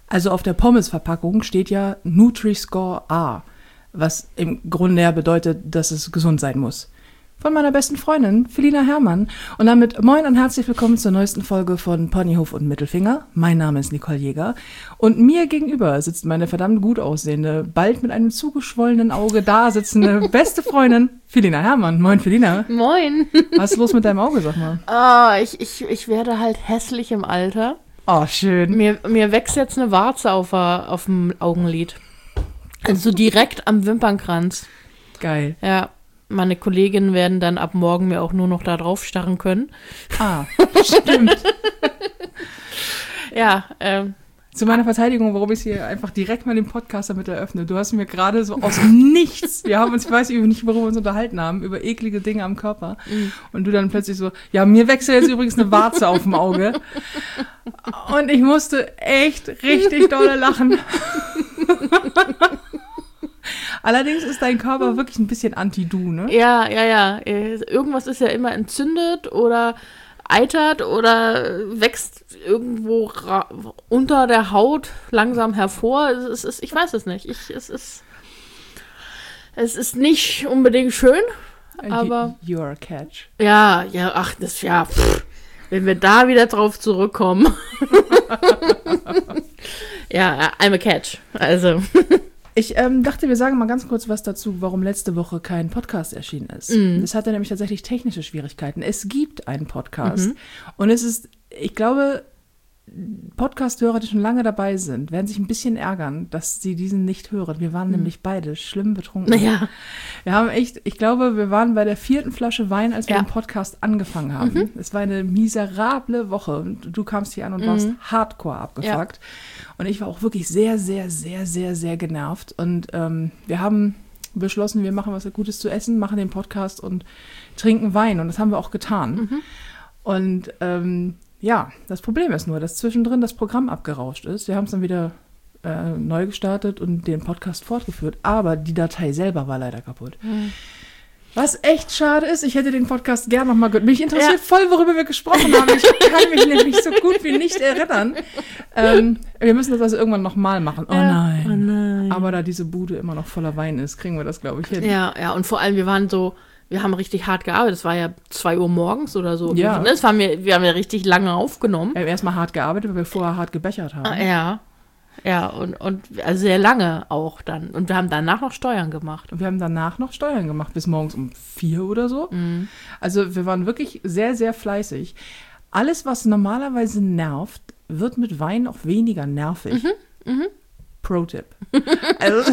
Also auf der Pommes-Verpackung steht ja Nutri-Score A, was im Grunde ja bedeutet, dass es gesund sein muss. Von meiner besten Freundin, Felina Herrmann. Und damit moin und herzlich willkommen zur neuesten Folge von Ponyhof und Mittelfinger. Mein Name ist Nicole Jäger. Und mir gegenüber sitzt meine verdammt gut aussehende, bald mit einem zugeschwollenen Auge da sitzende beste Freundin, Felina Herrmann. Moin, Felina. Moin. Was ist los mit deinem Auge, sag mal? Ich werde halt hässlich im Alter. Oh, schön. Mir wächst jetzt eine Warze auf dem Augenlid. Also direkt am Wimpernkranz. Geil. Ja, meine Kolleginnen werden dann ab morgen mir auch nur noch da drauf starren können. Ah, stimmt. Ja, Zu meiner Verteidigung, warum ich hier einfach direkt mal den Podcast damit eröffne. Du hast mir gerade so aus nichts, wir haben uns, ich weiß nicht, worüber wir uns unterhalten haben, über eklige Dinge am Körper. Und du dann plötzlich so, ja, mir wächst ja jetzt übrigens eine Warze auf dem Auge. Und ich musste echt richtig dolle lachen. Allerdings ist dein Körper wirklich ein bisschen anti-du, ne? ja. Irgendwas ist ja immer entzündet oder eitert oder wächst irgendwo unter der Haut langsam hervor. Ich weiß es nicht. Es ist nicht unbedingt schön, aber You're a catch. ja, wenn wir da wieder drauf zurückkommen. Ja, I'm a catch. Also. Ich dachte, wir sagen mal ganz kurz was dazu, warum letzte Woche kein Podcast erschienen ist. Das hatte nämlich tatsächlich technische Schwierigkeiten. Es gibt einen Podcast und es ist, ich glaube, Podcast-Hörer, die schon lange dabei sind, werden sich ein bisschen ärgern, dass sie diesen nicht hören. Wir waren nämlich beide schlimm betrunken. Ja. Wir haben echt, ich glaube, wir waren bei der 4. Flasche Wein, als wir den Podcast angefangen haben. Es war eine miserable Woche und du kamst hier an und warst hardcore abgefuckt. Ja. Und ich war auch wirklich sehr, sehr, sehr, sehr, sehr genervt. Und wir haben beschlossen, wir machen was Gutes zu essen, machen den Podcast und trinken Wein. Und das haben wir auch getan. Und ja, das Problem ist nur, dass zwischendrin das Programm abgerauscht ist. Wir haben es dann wieder neu gestartet und den Podcast fortgeführt. Aber die Datei selber war leider kaputt. Was echt schade ist, ich hätte den Podcast gern nochmal gehört. Mich interessiert voll, worüber wir gesprochen haben. Ich kann mich nämlich so gut wie nicht erinnern. Wir müssen das also irgendwann nochmal machen. Oh nein. Oh nein. Aber da diese Bude immer noch voller Wein ist, kriegen wir das, glaube ich, hin. Ja, und vor allem, wir haben richtig hart gearbeitet. Es war ja 2 Uhr morgens oder so. Ja. Wir haben ja richtig lange aufgenommen. Wir haben erstmal hart gearbeitet, weil wir vorher hart gebechert haben. Ja, und also sehr lange auch dann. Und wir haben danach noch Steuern gemacht. Und wir haben danach noch Steuern gemacht, bis morgens um 4 oder so. Also wir waren wirklich sehr, sehr fleißig. Alles, was normalerweise nervt, wird mit Wein auch weniger nervig. Pro-Tipp. Also,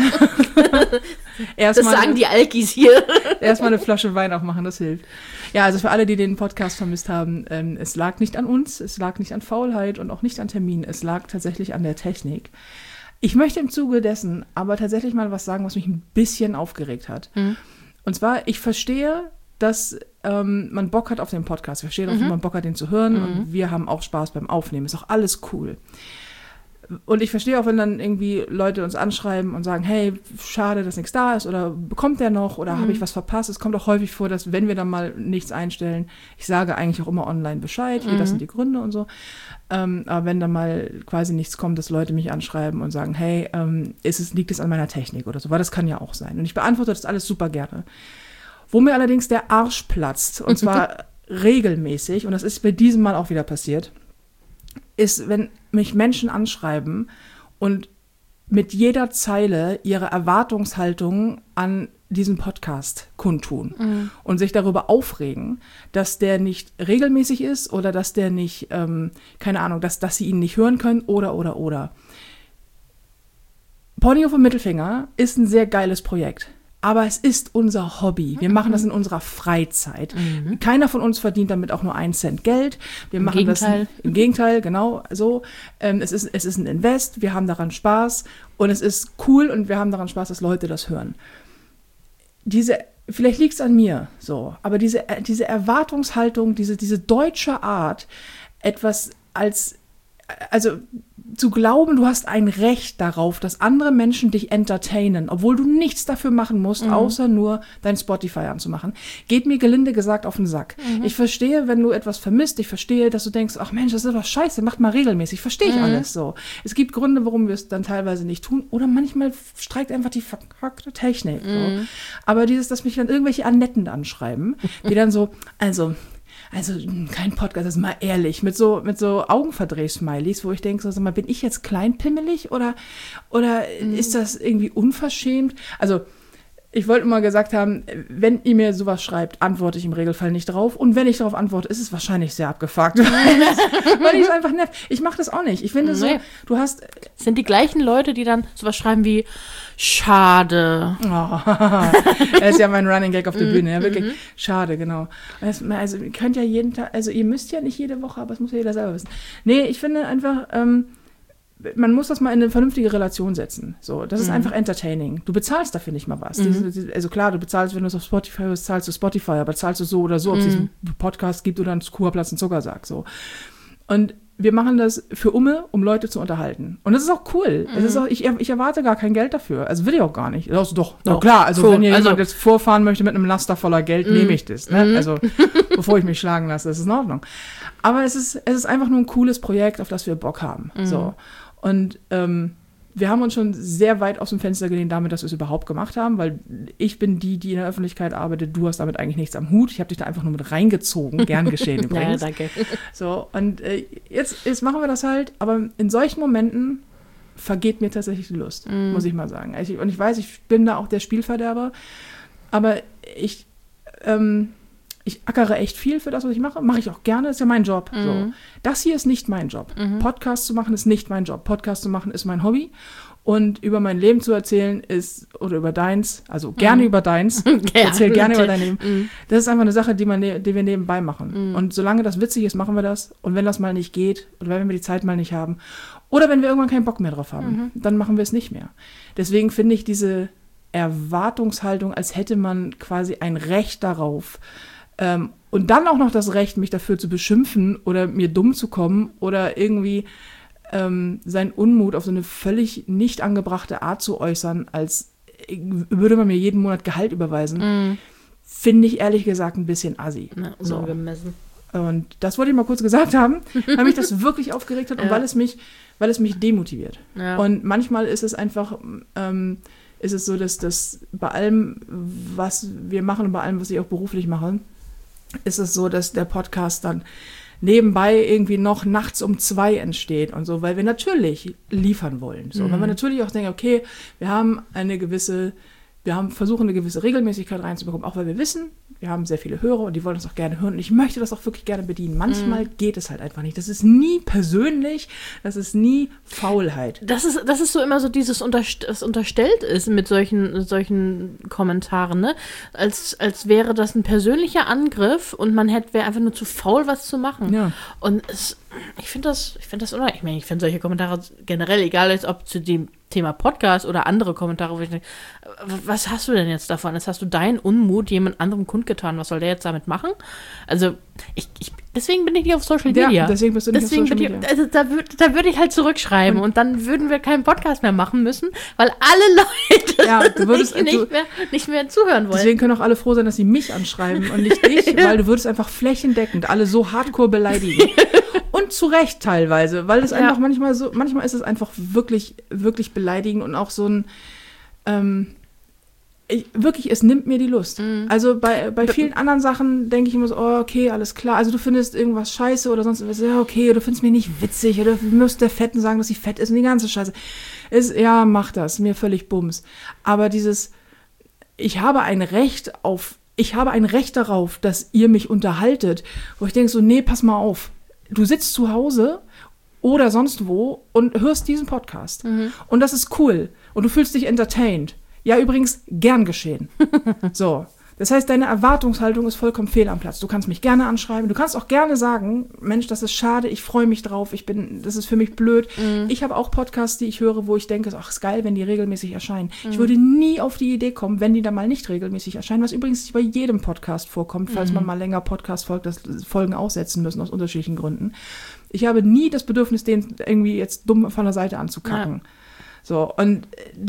das sagen die Alkis hier. Erstmal eine Flasche Wein aufmachen, das hilft. Ja, also für alle, die den Podcast vermisst haben, es lag nicht an uns, es lag nicht an Faulheit und auch nicht an Terminen, es lag tatsächlich an der Technik. Ich möchte im Zuge dessen aber tatsächlich mal was sagen, was mich ein bisschen aufgeregt hat. Und zwar, ich verstehe, dass man Bock hat auf den Podcast. Ich verstehe, dass man Bock hat, den zu hören und wir haben auch Spaß beim Aufnehmen. Ist auch alles cool. Und ich verstehe auch, wenn dann irgendwie Leute uns anschreiben und sagen, hey, schade, dass nichts da ist oder bekommt der noch oder habe ich was verpasst. Es kommt auch häufig vor, dass wenn wir dann mal nichts einstellen, ich sage eigentlich auch immer online Bescheid, hier, das sind die Gründe und so. Aber wenn dann mal quasi nichts kommt, dass Leute mich anschreiben und sagen, hey, liegt es an meiner Technik oder so, weil das kann ja auch sein. Und ich beantworte das alles super gerne. Wo mir allerdings der Arsch platzt, und zwar regelmäßig, und das ist bei diesem Mal auch wieder passiert, ist, wenn mich Menschen anschreiben und mit jeder Zeile ihre Erwartungshaltung an diesen Podcast kundtun und sich darüber aufregen, dass der nicht regelmäßig ist oder dass der nicht, keine Ahnung, dass sie ihn nicht hören können oder. Ponyhof und Mittelfinger ist ein sehr geiles Projekt. Aber es ist unser Hobby. Wir machen das in unserer Freizeit. Keiner von uns verdient damit auch nur 1 Cent Geld. Wir machen das im Gegenteil, genau so. Es ist ein Invest, wir haben daran Spaß und es ist cool und wir haben daran Spaß, dass Leute das hören. Vielleicht liegt es an mir, so, aber diese Erwartungshaltung, diese deutsche Art, etwas also zu glauben, du hast ein Recht darauf, dass andere Menschen dich entertainen, obwohl du nichts dafür machen musst, außer nur dein Spotify anzumachen, geht mir gelinde gesagt auf den Sack. Ich verstehe, wenn du etwas vermisst, ich verstehe, dass du denkst, ach Mensch, das ist doch scheiße, macht mal regelmäßig, verstehe ich alles so. Es gibt Gründe, warum wir es dann teilweise nicht tun, oder manchmal streikt einfach die verkackte Technik. So. Aber dass mich dann irgendwelche Annetten anschreiben, die dann so, also kein Podcast, das ist mal ehrlich, mit so Augenverdreh-Smileys, wo ich denke, so, sag mal, bin ich jetzt kleinpimmelig oder ist das irgendwie unverschämt? Also, ich wollte mal gesagt haben, wenn ihr mir sowas schreibt, antworte ich im Regelfall nicht drauf. Und wenn ich darauf antworte, ist es wahrscheinlich sehr abgefuckt. Weil ich es einfach nervt. Ich mache das auch nicht. Ich finde so, du hast... Sind die gleichen Leute, die dann sowas schreiben wie schade. Oh, das ist ja mein Running Gag auf der Bühne. Ja, wirklich. Schade, genau. Also ihr könnt ja jeden Tag, also ihr müsst ja nicht jede Woche, aber das muss ja jeder selber wissen. Nee, ich finde einfach... man muss das mal in eine vernünftige Relation setzen. So, das ist einfach entertaining. Du bezahlst dafür nicht mal was. Also klar, du bezahlst, wenn du es auf Spotify hörst, zahlst du Spotify, aber zahlst du so oder so, ob es diesen Podcast gibt oder einen Kurplatz und Zuckersack. So. Und wir machen das für um Leute zu unterhalten. Und das ist auch cool. Es ist auch, ich erwarte gar kein Geld dafür. Also will ich auch gar nicht. Also doch, klar. Also wenn jemand jetzt vorfahren möchte mit einem Laster voller Geld, nehme ich das. Ne? Also bevor ich mich schlagen lasse, das ist in Ordnung. Aber es ist einfach nur ein cooles Projekt, auf das wir Bock haben. So. Und wir haben uns schon sehr weit aus dem Fenster gelehnt damit, dass wir es überhaupt gemacht haben, weil ich bin die in der Öffentlichkeit arbeitet. Du hast damit eigentlich nichts am Hut. Ich habe dich da einfach nur mit reingezogen. Gern geschehen übrigens. Ja, danke. So, und jetzt machen wir das halt. Aber in solchen Momenten vergeht mir tatsächlich die Lust, muss ich mal sagen. Und ich weiß, ich bin da auch der Spielverderber. Aber ich ackere echt viel für das, was ich mache. Mache ich auch gerne, ist ja mein Job. So. Das hier ist nicht mein Job. Podcast zu machen ist nicht mein Job. Podcast zu machen ist mein Hobby. Und über mein Leben zu erzählen oder über deins, also gerne über deins, erzähl gerne über dein Leben. Das ist einfach eine Sache, die wir nebenbei machen. Und solange das witzig ist, machen wir das. Und wenn das mal nicht geht, oder wenn wir die Zeit mal nicht haben, oder wenn wir irgendwann keinen Bock mehr drauf haben, dann machen wir es nicht mehr. Deswegen finde ich diese Erwartungshaltung, als hätte man quasi ein Recht darauf, und dann auch noch das Recht, mich dafür zu beschimpfen oder mir dumm zu kommen oder irgendwie seinen Unmut auf so eine völlig nicht angebrachte Art zu äußern, als würde man mir jeden Monat Gehalt überweisen, finde ich ehrlich gesagt ein bisschen assi. Ja, unangemessen. Und das wollte ich mal kurz gesagt haben, weil mich das wirklich aufgeregt hat und weil es mich demotiviert. Ja. Und manchmal ist es einfach... ist es so, dass bei allem, was wir machen und bei allem, was ich auch beruflich mache, ist es so, dass der Podcast dann nebenbei irgendwie noch nachts um 2 entsteht und so, weil wir natürlich liefern wollen. So, wenn wir natürlich auch denken, okay, wir versuchen eine gewisse Regelmäßigkeit reinzubekommen, auch weil wir wissen, wir haben sehr viele Hörer und die wollen das auch gerne hören und ich möchte das auch wirklich gerne bedienen. Manchmal geht es halt einfach nicht. Das ist nie persönlich, das ist nie Faulheit. Das ist so immer so dieses was unterstellt ist mit solchen Kommentaren, ne? Als wäre das ein persönlicher Angriff und man wäre einfach nur zu faul, was zu machen. Ja. Und ich finde das ich meine, ich finde solche Kommentare generell, egal ob zu dem Thema Podcast oder andere Kommentare, wo ich denke, was hast du denn jetzt davon? Jetzt hast du deinen Unmut jemand anderem kundgetan. Was soll der jetzt damit machen? Also, deswegen bin ich nicht auf Social Media. Ja, deswegen bist du nicht auf Social Media. Also, da würde ich halt zurückschreiben und dann würden wir keinen Podcast mehr machen müssen, weil alle Leute nicht mehr zuhören wollen. Deswegen können auch alle froh sein, dass sie mich anschreiben und nicht dich, weil du würdest einfach flächendeckend alle so hardcore beleidigen. Und zu Recht teilweise, weil es einfach manchmal ist es einfach wirklich, wirklich beleidigend und auch so ein, es nimmt mir die Lust. Also bei vielen anderen Sachen denke ich immer so, oh, okay, alles klar, also du findest irgendwas scheiße oder sonst was, ja, okay, oder du findest mich nicht witzig oder du musst der Fetten sagen, dass sie fett ist und die ganze Scheiße. Mach das, mir völlig Bums. Aber ich habe ein Recht darauf, dass ihr mich unterhaltet, wo ich denke so, nee, pass mal auf. Du sitzt zu Hause oder sonst wo und hörst diesen Podcast. Und das ist cool. Und du fühlst dich entertained. Ja, übrigens, gern geschehen. So. Das heißt, deine Erwartungshaltung ist vollkommen fehl am Platz. Du kannst mich gerne anschreiben. Du kannst auch gerne sagen, Mensch, das ist schade, ich freue mich drauf, das ist für mich blöd. Ich habe auch Podcasts, die ich höre, wo ich denke, ach, ist geil, wenn die regelmäßig erscheinen. Ich würde nie auf die Idee kommen, wenn die dann mal nicht regelmäßig erscheinen, was übrigens bei jedem Podcast vorkommt, falls man mal länger Podcast folgt, dass Folgen aussetzen müssen aus unterschiedlichen Gründen. Ich habe nie das Bedürfnis, den irgendwie jetzt dumm von der Seite anzukacken. Ja. So, und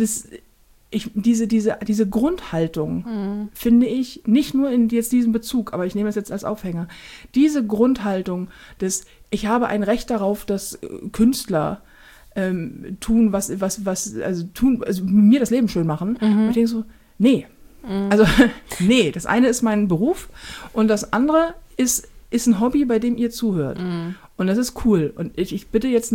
diese Grundhaltung finde ich, nicht nur in jetzt diesem Bezug, aber ich nehme es jetzt als Aufhänger, diese Grundhaltung ich habe ein Recht darauf, dass Künstler tun, was mir das Leben schön machen. Und ich denke so, nee. Also, nee, das eine ist mein Beruf und das andere ist ein Hobby, bei dem ihr zuhört. Und das ist cool. Und ich bitte jetzt,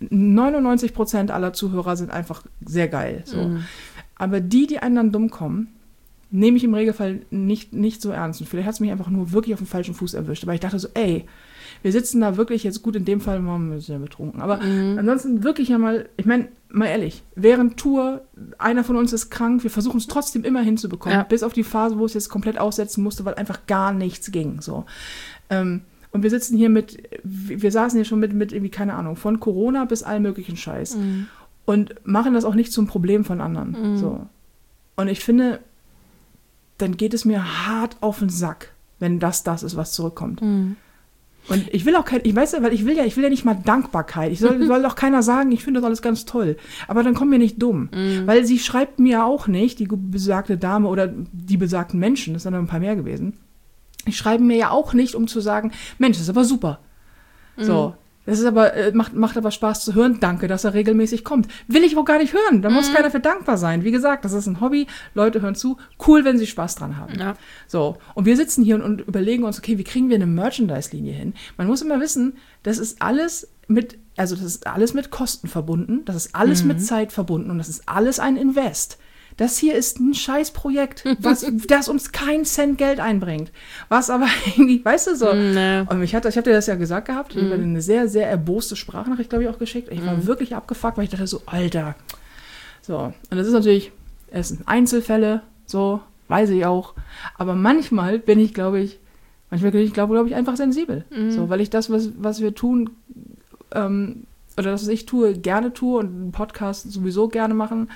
99% aller Zuhörer sind einfach sehr geil. So. Aber die einem dann dumm kommen, nehme ich im Regelfall nicht so ernst. Und vielleicht hat es mich einfach nur wirklich auf den falschen Fuß erwischt. Aber ich dachte so, ey, wir sitzen da wirklich jetzt gut, in dem Fall waren wir sehr betrunken. Aber ansonsten wirklich einmal, ich meine, mal ehrlich, während Tour, einer von uns ist krank, wir versuchen es trotzdem immer hinzubekommen, bis auf die Phase, wo es jetzt komplett aussetzen musste, weil einfach gar nichts ging. So. Und wir sitzen hier wir saßen hier schon mit irgendwie, keine Ahnung, von Corona bis all möglichen Scheiß. Und machen das auch nicht zum Problem von anderen. So. Und ich finde, dann geht es mir hart auf den Sack, wenn das ist, was zurückkommt. Und ich will auch weil ich will ja nicht mal Dankbarkeit. Soll auch keiner sagen, ich finde das alles ganz toll. Aber dann komm mir nicht dumm. Weil sie schreibt mir auch nicht, die besagte Dame oder die besagten Menschen, das sind dann ein paar mehr gewesen, die schreiben mir ja auch nicht, um zu sagen, Mensch, das ist aber super. So. Das ist aber, macht aber Spaß zu hören. Danke, dass er regelmäßig kommt. Will ich auch gar nicht hören. Da muss keiner für dankbar sein. Wie gesagt, das ist ein Hobby. Leute hören zu. Cool, wenn sie Spaß dran haben. Ja. So. Und wir sitzen hier und überlegen uns, okay, wie kriegen wir eine Merchandise-Linie hin? Man muss immer wissen, das ist alles mit Kosten verbunden. Das ist alles mit Zeit verbunden. Und das ist alles ein Invest. Das hier ist ein Scheißprojekt, das uns keinen Cent Geld einbringt. Was aber irgendwie, weißt du so. Und ich habe dir das ja gesagt gehabt, ich habe eine sehr, sehr erboste Sprachnachricht, glaube ich, auch geschickt. Ich war wirklich abgefuckt, weil ich dachte so, Alter. So, und das ist natürlich, es sind Einzelfälle, so, weiß ich auch. Aber manchmal bin ich, glaube ich, einfach sensibel. So, weil ich das, was wir tun, oder das, was ich tue, gerne tue und einen Podcast sowieso gerne machen.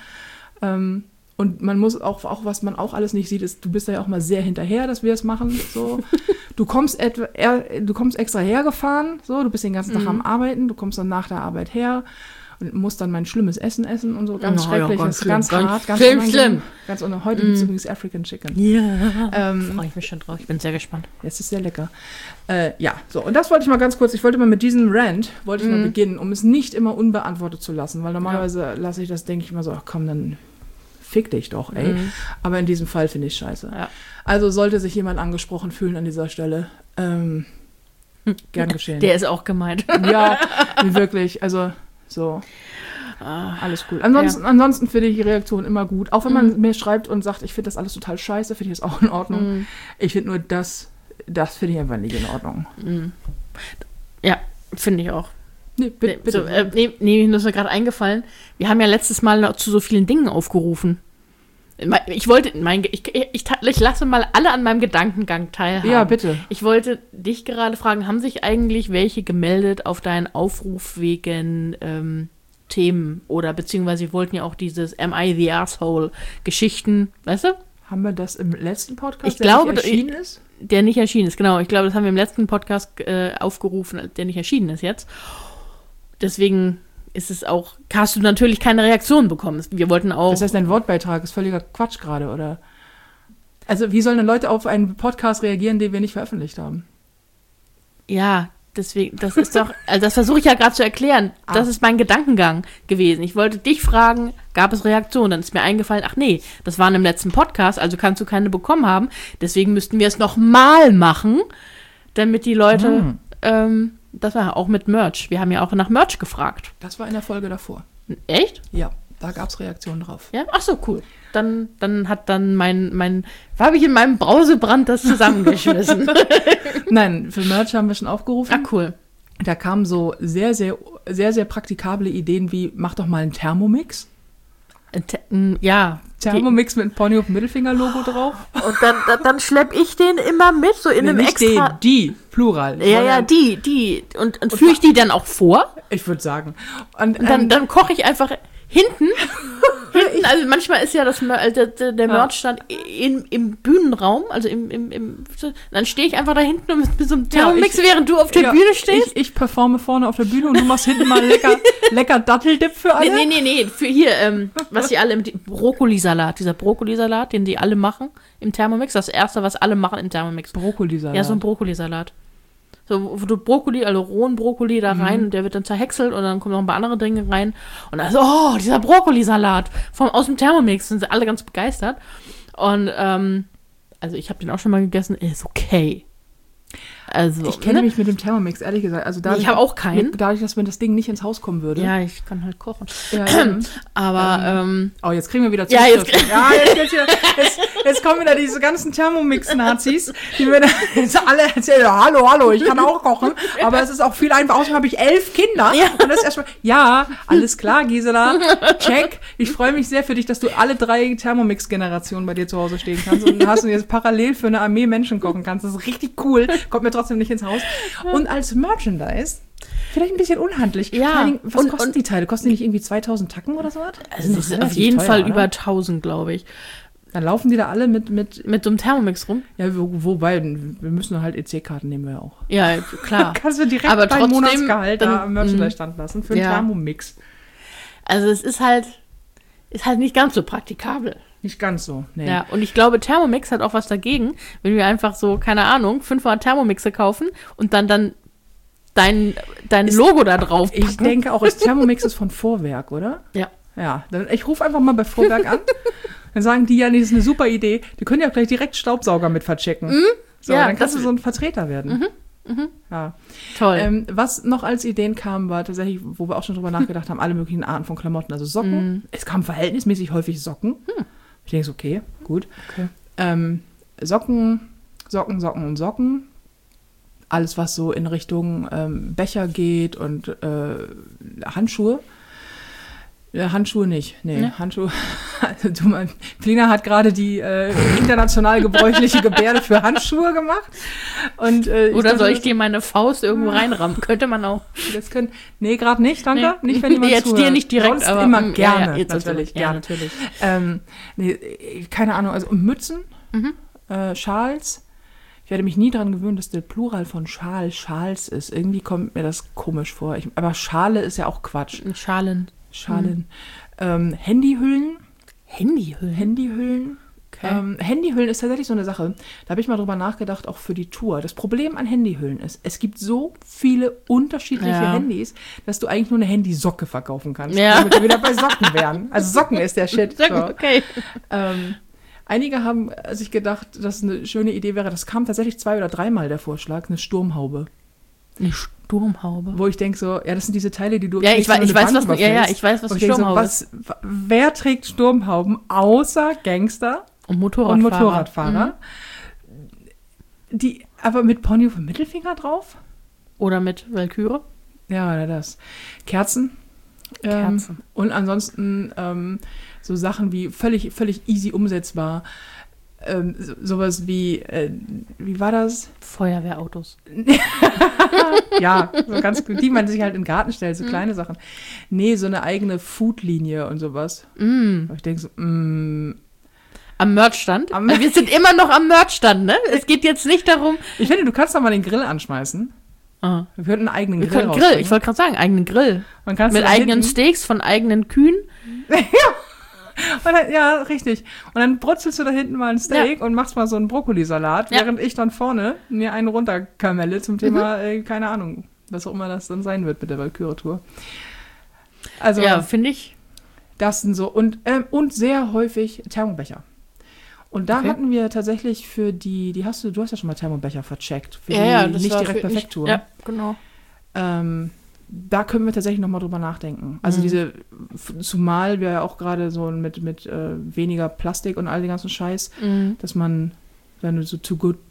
Und man muss auch, was man auch alles nicht sieht, ist, du bist da ja auch mal sehr hinterher, dass wir es machen. So. Du kommst extra hergefahren, so, du bist den ganzen Tag am Arbeiten, du kommst dann nach der Arbeit her und musst dann mein schlimmes Essen essen und so. Ganz schrecklich, ja, ganz hart, ganz schlimm. Heute gibt es übrigens African Chicken. Ja, freue ich mich schon drauf. Ich bin sehr gespannt. Es ist sehr lecker. Ja, so, und das wollte ich mal ganz kurz, mit diesem Rant, mal beginnen, um es nicht immer unbeantwortet zu lassen, weil normalerweise lasse ich das, denke ich immer so, ach komm, dann fick dich doch, ey. Aber in diesem Fall finde ich scheiße. Ja. Also sollte sich jemand angesprochen fühlen an dieser Stelle, gern geschehen. Der ist auch gemeint. Ja, wirklich, also so. Alles cool. Ansonsten finde ich die Reaktion immer gut. Auch wenn man mir schreibt und sagt, ich finde das alles total scheiße, finde ich das auch in Ordnung. Ich finde nur, das finde ich einfach nicht in Ordnung. Ja, finde ich auch. Nee, bitte. Mir ist mir gerade eingefallen, wir haben ja letztes Mal noch zu so vielen Dingen aufgerufen. Ich lasse mal alle an meinem Gedankengang teilhaben. Ja, bitte. Ich wollte dich gerade fragen, haben sich eigentlich welche gemeldet auf deinen Aufruf wegen Themen? Oder beziehungsweise wir wollten ja auch dieses Am I the Asshole Geschichten, weißt du? Haben wir das im letzten Podcast, nicht erschienen ist? Der nicht erschienen ist, genau. Ich glaube, das haben wir im letzten Podcast aufgerufen, der nicht erschienen ist jetzt. Deswegen hast du natürlich keine Reaktion bekommen. Wir wollten auch. Das heißt, dein Wortbeitrag ist völliger Quatsch gerade, oder? Also, wie sollen denn Leute auf einen Podcast reagieren, den wir nicht veröffentlicht haben? Ja, deswegen, das ist doch, also das versuche ich ja gerade zu erklären. Das ist mein Gedankengang gewesen. Ich wollte dich fragen, gab es Reaktionen? Dann ist mir eingefallen, ach nee, das waren im letzten Podcast, also kannst du keine bekommen haben. Deswegen müssten wir es nochmal machen, damit die Leute, das war auch mit Merch. Wir haben ja auch nach Merch gefragt. Das war in der Folge davor. Echt? Ja, da gab es Reaktionen drauf. Ja, ach so, cool. Dann hat habe ich in meinem Brausebrand das zusammengeschmissen. Nein, für Merch haben wir schon aufgerufen. Ah, cool. Da kamen so sehr, sehr, sehr, sehr praktikable Ideen wie, mach doch mal einen Thermomix. Ja. Thermomix mit Ponyhof Mittelfinger-Logo drauf. Und dann schlepp ich den immer mit, so in einem extra... Die, Plural. Ja, die. Und führe ich die dann auch vor? Ich würde sagen. Und dann koche ich einfach hinten hinten, also manchmal ist ja der Merchstand im Bühnenraum, also dann stehe ich einfach da hinten und mit so einem Thermomix, während du auf der Bühne stehst. Ich performe vorne auf der Bühne und du machst hinten mal lecker Datteldip für alle. Nee, für hier, was die alle, dieser Brokkolisalat, den die alle machen im Thermomix, das erste, was alle machen im Thermomix. Brokkolisalat. Ja, so ein Brokkolisalat. So, wo du Brokkoli, also rohen Brokkoli da rein und der wird dann zerhäckselt und dann kommen noch ein paar andere Dinge rein. Und dann so, dieser Brokkolisalat aus dem Thermomix, sind sie alle ganz begeistert. Und, also ich habe den auch schon mal gegessen, ist okay. Also, ich kenne mich mit dem Thermomix, ehrlich gesagt. Also ich habe auch keinen. Dadurch, dass mir das Ding nicht ins Haus kommen würde. Ja, ich kann halt kochen. Ja, aber, oh, jetzt kriegen wir wieder Zuschriften. Jetzt kommen wieder diese ganzen Thermomix-Nazis, die mir jetzt alle erzählen, hallo, ich kann auch kochen, aber es ist auch viel einfacher. Außerdem habe ich 11 Kinder. Ja. Und das erstmal, ja, alles klar, Gisela, check. Ich freue mich sehr für dich, dass du alle 3 Thermomix-Generationen bei dir zu Hause stehen kannst und hast du jetzt parallel für eine Armee Menschen kochen kannst. Das ist richtig cool. Kommt mir trotzdem nicht ins Haus. Und als Merchandise vielleicht ein bisschen unhandlich. Ja. Vor allen Dingen, was kosten die Teile? Kosten die nicht irgendwie 2000 Tacken oder so was? Also das ist auf jeden teuer, Fall oder? über 1000, glaube ich. Dann laufen die da alle mit so einem Thermomix rum? Ja, wobei, wir müssen halt EC-Karten nehmen wir ja auch. Ja, klar. Kannst du direkt aber dein trotzdem, Monatsgehalt da am Merchandise-Stand lassen für einen Ja. Thermomix. Also es ist halt nicht ganz so praktikabel. Nicht ganz so, nee. Ja, und ich glaube, Thermomix hat auch was dagegen, wenn wir einfach so, keine Ahnung, 500 Thermomixe kaufen und dann dein Logo da drauf packen. Ich denke auch, das Thermomix ist von Vorwerk, oder? Ja. Ja, dann, ich rufe einfach mal bei Vorwerk an. Dann sagen die, ja, nee, das ist eine super Idee. Die können ja gleich direkt Staubsauger mit verchecken. So, Ja, dann kannst du so ein Vertreter werden. Ja. Toll. Was noch als Ideen kam, war tatsächlich, wo wir auch schon drüber nachgedacht haben, alle möglichen Arten von Klamotten. Also Socken. Es kamen verhältnismäßig häufig Socken. Ich denke, okay, gut. Okay. Socken. Alles, was so in Richtung Becher geht und Handschuhe. Handschuhe nicht. Nee, Ne? Handschuhe. Also, Plina hat gerade die international gebräuchliche Gebärde für Handschuhe gemacht. Und, Oder soll ich dir meine Faust irgendwo reinrammen? Könnte man auch. Nee, gerade nicht, danke. Nee. Nicht, wenn jemand Jetzt zuhört. dir nicht direkt, Sonst aber immer gerne. jetzt natürlich, ja, gerne. natürlich. Nee, keine Ahnung, also Mützen, Schals. Ich werde mich nie daran gewöhnen, dass der Plural von Schals ist. Irgendwie kommt mir das komisch vor. Aber Schale ist ja auch Quatsch. Schalen. Handyhüllen. Handyhüllen? Okay. Handyhüllen ist tatsächlich so eine Sache. Da habe ich mal drüber nachgedacht, auch für die Tour. Das Problem an Handyhüllen ist, es gibt so viele unterschiedliche Handys, dass du eigentlich nur eine Handysocke verkaufen kannst. Ja. Damit wir wieder bei Socken wären. Also Socken ist der Shit. So. Okay. Einige haben sich gedacht, dass eine schöne Idee wäre, das kam tatsächlich 2- oder 3-mal der Vorschlag, eine Sturmhaube. Eine Sturmhaube? Wo ich denke so, ja, das sind diese Teile, die du... Ja, ich weiß, was eine Sturmhaube ist. Wer trägt Sturmhauben außer Gangster und Motorradfahrer? Die aber mit Pony auf dem Mittelfinger drauf? Oder mit Walküre? Ja, oder das. Kerzen. Und ansonsten so Sachen wie völlig easy umsetzbar. Sowas wie war das? Feuerwehrautos. Ja, so ganz gut, die man sich halt in den Garten stellt, so kleine Sachen. Nee, so eine eigene Foodlinie und sowas. Ich denke so, Am Merchstand? Wir sind immer noch am Merchstand, ne? Es geht jetzt nicht darum... Ich finde, du kannst doch mal den Grill anschmeißen. Ah. Wir könnten einen eigenen Grill rausbringen. Grill. Ich wollte gerade sagen, eigenen Grill. Mit eigenen Steaks von eigenen Kühen. Ja, richtig. Und dann brutzelst du da hinten mal ein Steak und machst mal so einen Brokkolisalat, während ich dann vorne mir einen runterkamelle zum Thema, keine Ahnung, was auch immer das dann sein wird mit der Walküre-Tour. Also, ja, finde ich. Das sind so. Und sehr häufig Thermobecher. Und da hatten wir tatsächlich für du hast ja schon mal Thermobecher vercheckt. Für die nicht direkt perfekt Tour. Ja, genau. Da können wir tatsächlich nochmal drüber nachdenken. Also zumal wir ja auch gerade so mit weniger Plastik und all den ganzen Scheiß, dass man dann so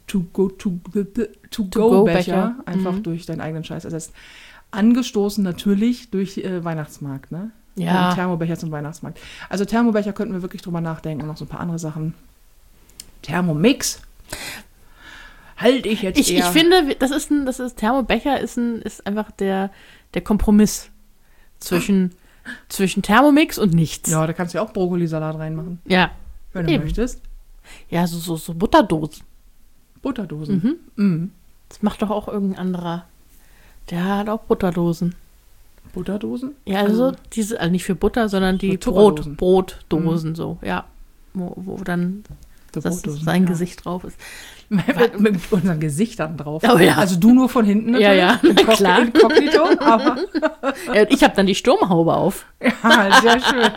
To-Go-Becher einfach durch deinen eigenen Scheiß ersetzt. Angestoßen natürlich durch Weihnachtsmarkt, ne? Ja. Thermobecher zum Weihnachtsmarkt. Also Thermobecher könnten wir wirklich drüber nachdenken und noch so ein paar andere Sachen. Thermomix halte ich jetzt eher. Ich finde, Thermobecher ist einfach der Kompromiss zwischen zwischen Thermomix und nichts. Ja, da kannst du ja auch Brokkolisalat reinmachen, Ja. wenn du Eben. möchtest. Ja, so Butterdosen. Butterdosen. Mhm. Das macht doch auch irgendein anderer. Der hat auch Butterdosen. Butterdosen? Ja, also diese, also nicht für Butter, sondern die Tupperdosen. Brotdosen so, ja. Wo dann So das Brotdosen, sein ja. Gesicht drauf ist. Mit unseren Gesichtern drauf. Oh ja. Also du nur von hinten Ja, ja, na klar. Inkognito, aber Ja, und ich habe dann die Sturmhaube auf. ja, sehr schön.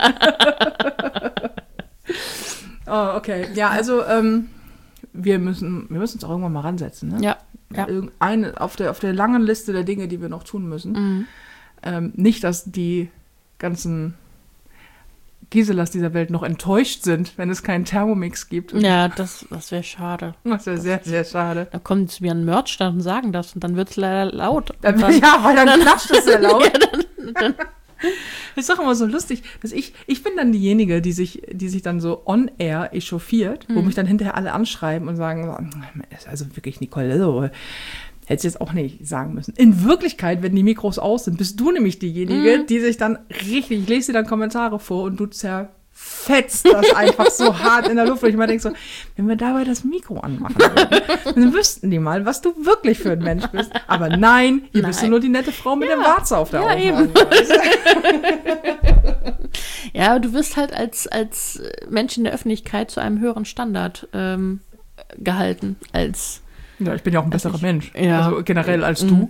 Oh, okay. Ja, also wir müssen uns auch irgendwann mal ransetzen. Ne? Ja. Ja. Auf der langen Liste der Dinge, die wir noch tun müssen. Nicht, dass die ganzen Giselas dieser Welt noch enttäuscht sind, wenn es keinen Thermomix gibt. Ja, das wäre schade. Das wäre sehr, sehr schade. Da kommen sie zu mir an den Merchstand und sagen das und dann wird es leider laut. Und Ja, weil dann klatscht es sehr laut. Ja, dann, Das ist doch immer so lustig, dass ich bin dann diejenige, die sich dann so on-air echauffiert, wo mich dann hinterher alle anschreiben und sagen, also wirklich, Nicole, also, hättest du jetzt auch nicht sagen müssen. In Wirklichkeit, wenn die Mikros aus sind, bist du nämlich diejenige, die sich dann richtig, ich lese dir dann Kommentare vor und du zerfetzt das einfach so hart in der Luft, wo ich immer denke so, wenn wir dabei das Mikro anmachen würden, dann wüssten die mal, was du wirklich für ein Mensch bist. Aber nein, hier bist du nur die nette Frau mit dem Warze auf der ja, Augenbraue. ja, du wirst halt als Mensch in der Öffentlichkeit zu einem höheren Standard gehalten als Ja, ich bin ja auch ein besserer Mensch. Ja. Also generell als du.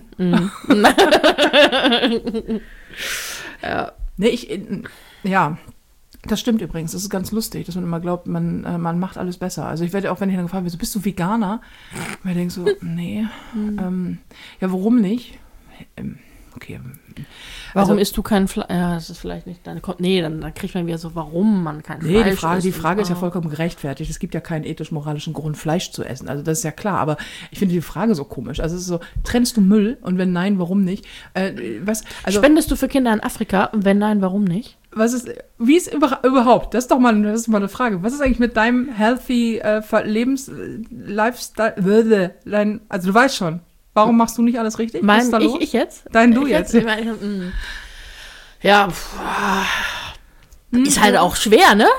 Ja. Nee, ja, das stimmt übrigens. Das ist ganz lustig, dass man immer glaubt, man macht alles besser. Also ich werde auch, wenn ich dann gefragt werde, so, bist du Veganer? Und ich denke so, nee. Ja, warum nicht? Okay. Warum isst du kein Fleisch? Ja, das ist vielleicht nicht deine... Nee, dann kriegt man wieder so, warum man kein Nee, Fleisch isst. die Frage ist ja vollkommen gerechtfertigt. Es gibt ja keinen ethisch-moralischen Grund, Fleisch zu essen. Also das ist ja klar. Aber ich finde die Frage so komisch. Also es ist so, trennst du Müll? Und wenn nein, warum nicht? Spendest du für Kinder in Afrika? Und wenn nein, warum nicht? Wie ist überhaupt? Das ist mal eine Frage. Was ist eigentlich mit deinem healthy Lifestyle? Also du weißt schon. Warum machst du nicht alles richtig? Was ist da los? Ich jetzt? Du jetzt. Ja, ist halt auch schwer, ne?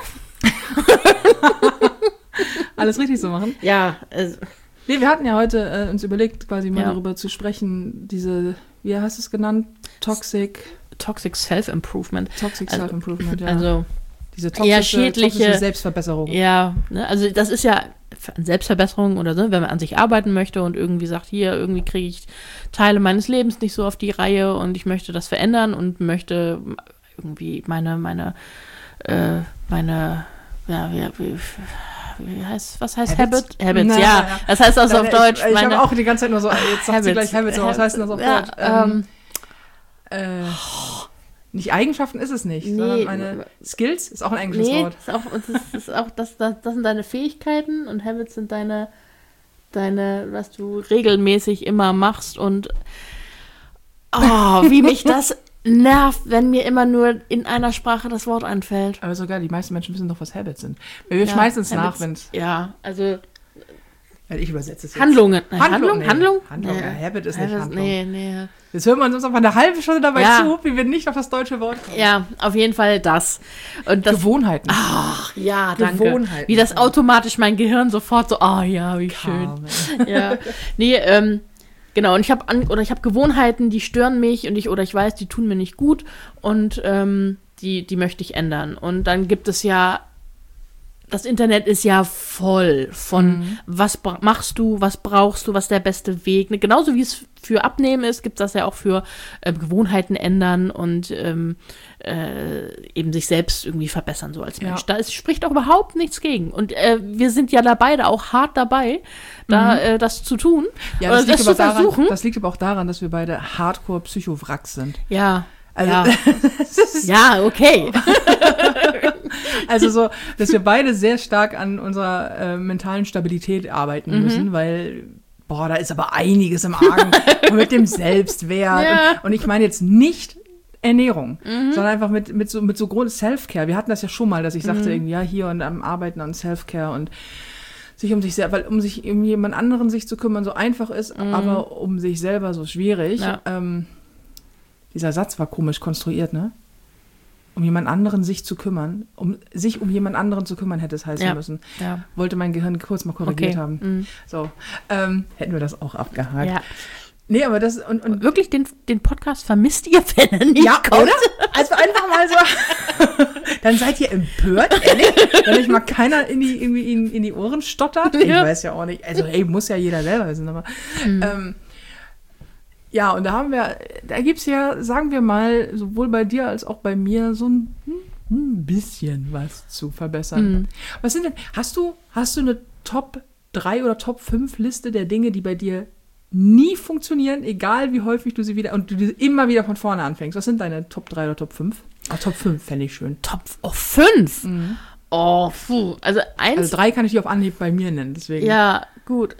Alles richtig zu machen? Ja. Nee, wir hatten ja heute uns überlegt, quasi mal Ja. darüber zu sprechen, wie hast du es genannt? Toxic Self-Improvement. Self-Improvement, ja. Also diese eher toxische schädliche Selbstverbesserung. Ja, ne, also das ist ja Selbstverbesserung oder so, wenn man an sich arbeiten möchte und irgendwie sagt, hier, irgendwie kriege ich Teile meines Lebens nicht so auf die Reihe und ich möchte das verändern und möchte irgendwie was heißt Habits? Habits, Na, ja. Das heißt also auf Deutsch. Ich habe auch die ganze Zeit nur so, jetzt sagt sie gleich Habits, aber was heißt denn das auf Deutsch? Nicht Eigenschaften ist es nicht, sondern meine Skills ist auch ein englisches Wort. Das sind deine Fähigkeiten und Habits sind deine, was du regelmäßig immer machst und wie mich das nervt, wenn mir immer nur in einer Sprache das Wort einfällt. Aber sogar die meisten Menschen wissen doch, was Habits sind. Wir schmeißen es nach, wenn es... Ja, also... Ich übersetze es jetzt. Handlung? Ja, Habit ist nicht Handlung. Nee. Jetzt hören wir uns noch mal eine halbe Stunde dabei zu, wie wir nicht auf das deutsche Wort kommen. Ja, auf jeden Fall das. Und das Gewohnheiten. Ach, ja, danke. Gewohnheiten. Wie das automatisch mein Gehirn sofort so, ja, wie schön. Ja, nee, genau. Und ich habe Gewohnheiten, die stören mich und ich weiß, die tun mir nicht gut und die möchte ich ändern. Und dann gibt es ja das Internet ist ja voll von was machst du, was brauchst du, was ist der beste Weg. Genauso wie es für Abnehmen ist, gibt es das ja auch für Gewohnheiten ändern und eben sich selbst irgendwie verbessern, so als Mensch. Da spricht auch überhaupt nichts gegen. Und wir sind ja da beide auch hart dabei, das zu tun. Ja, das liegt aber auch daran, dass wir beide Hardcore-Psycho-Wracks sind. Ja. Also, ja, okay. Also so, dass wir beide sehr stark an unserer mentalen Stabilität arbeiten müssen, weil, da ist aber einiges im Argen mit dem Selbstwert. Ja. Und ich meine jetzt nicht Ernährung, sondern einfach mit so Grund Self-Care. Wir hatten das ja schon mal, dass ich sagte, irgendwie, ja, hier und am Arbeiten an Self-Care und sich um sich selber, weil um sich um jemand anderen sich zu kümmern so einfach ist, aber um sich selber so schwierig. Ja. Dieser Satz war komisch konstruiert, ne? um jemand anderen sich zu kümmern, um sich um jemand anderen zu kümmern, hätte es heißen müssen. Ja. Wollte mein Gehirn kurz mal korrigiert haben. So, hätten wir das auch abgehakt. Ja. Nee, aber das und Wirklich, den Podcast vermisst ihr, wenn er nicht ja, kommt? oder? Also einfach mal so. Dann seid ihr empört, ehrlich, wenn euch mal keiner in die Ohren stottert. Ich weiß ja auch nicht. Also, muss ja jeder selber wissen. Aber, ja, und da gibt's ja, sagen wir mal, sowohl bei dir als auch bei mir so ein bisschen was zu verbessern. Was sind denn, hast du eine Top 3 oder Top 5 Liste der Dinge, die bei dir nie funktionieren, egal wie häufig du sie und du immer wieder von vorne anfängst? Was sind deine Top 3 oder Top 5? Top 5 fände ich schön. Top 5? Oh, puh. Also 1. Also 3 kann ich dir auf Anhieb bei mir nennen, deswegen. Ja, gut.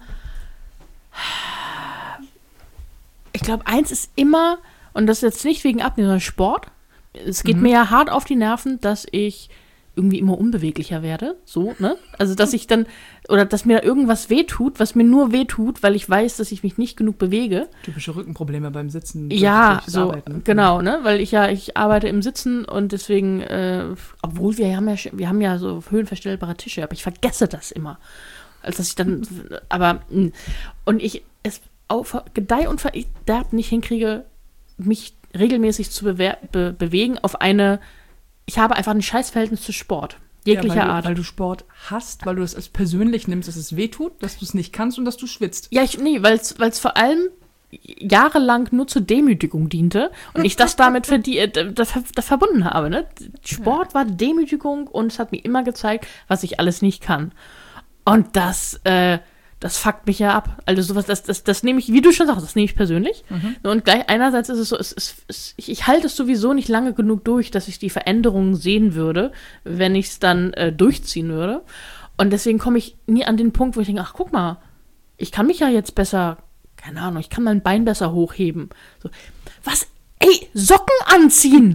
Ich glaube, 1 ist immer, und das ist jetzt nicht wegen Abnehmen, sondern Sport. Es geht mir ja hart auf die Nerven, dass ich irgendwie immer unbeweglicher werde, so, ne? Also, dass ich dann, oder dass mir da irgendwas wehtut, was mir nur wehtut, weil ich weiß, dass ich mich nicht genug bewege. Typische Rückenprobleme beim Sitzen. Ja, durchs so, Arbeiten, ne? genau, ne? Weil ich arbeite im Sitzen und deswegen, obwohl wir haben ja so höhenverstellbare Tische, aber ich vergesse das immer. Als dass ich dann, und ich es auf Gedeih und Verderb nicht hinkriege, mich regelmäßig zu bewegen auf ich habe einfach ein Scheißverhältnis zu Sport. Jeglicher Art. Weil du Sport hast, weil du es als persönlich nimmst, dass es wehtut, dass du es nicht kannst und dass du schwitzt. Ja, weil es vor allem jahrelang nur zur Demütigung diente und ich das damit das verbunden habe. Ne? Sport war Demütigung und es hat mir immer gezeigt, was ich alles nicht kann. Und das fuckt mich ja ab. Also sowas, das nehme ich, wie du schon sagst, das nehme ich persönlich. Und gleich einerseits ist es so, ich halte es sowieso nicht lange genug durch, dass ich die Veränderungen sehen würde, wenn ich es dann durchziehen würde. Und deswegen komme ich nie an den Punkt, wo ich denke, ach, guck mal, ich kann mich ja jetzt besser, keine Ahnung, ich kann mein Bein besser hochheben. So, was? Ey, Socken anziehen!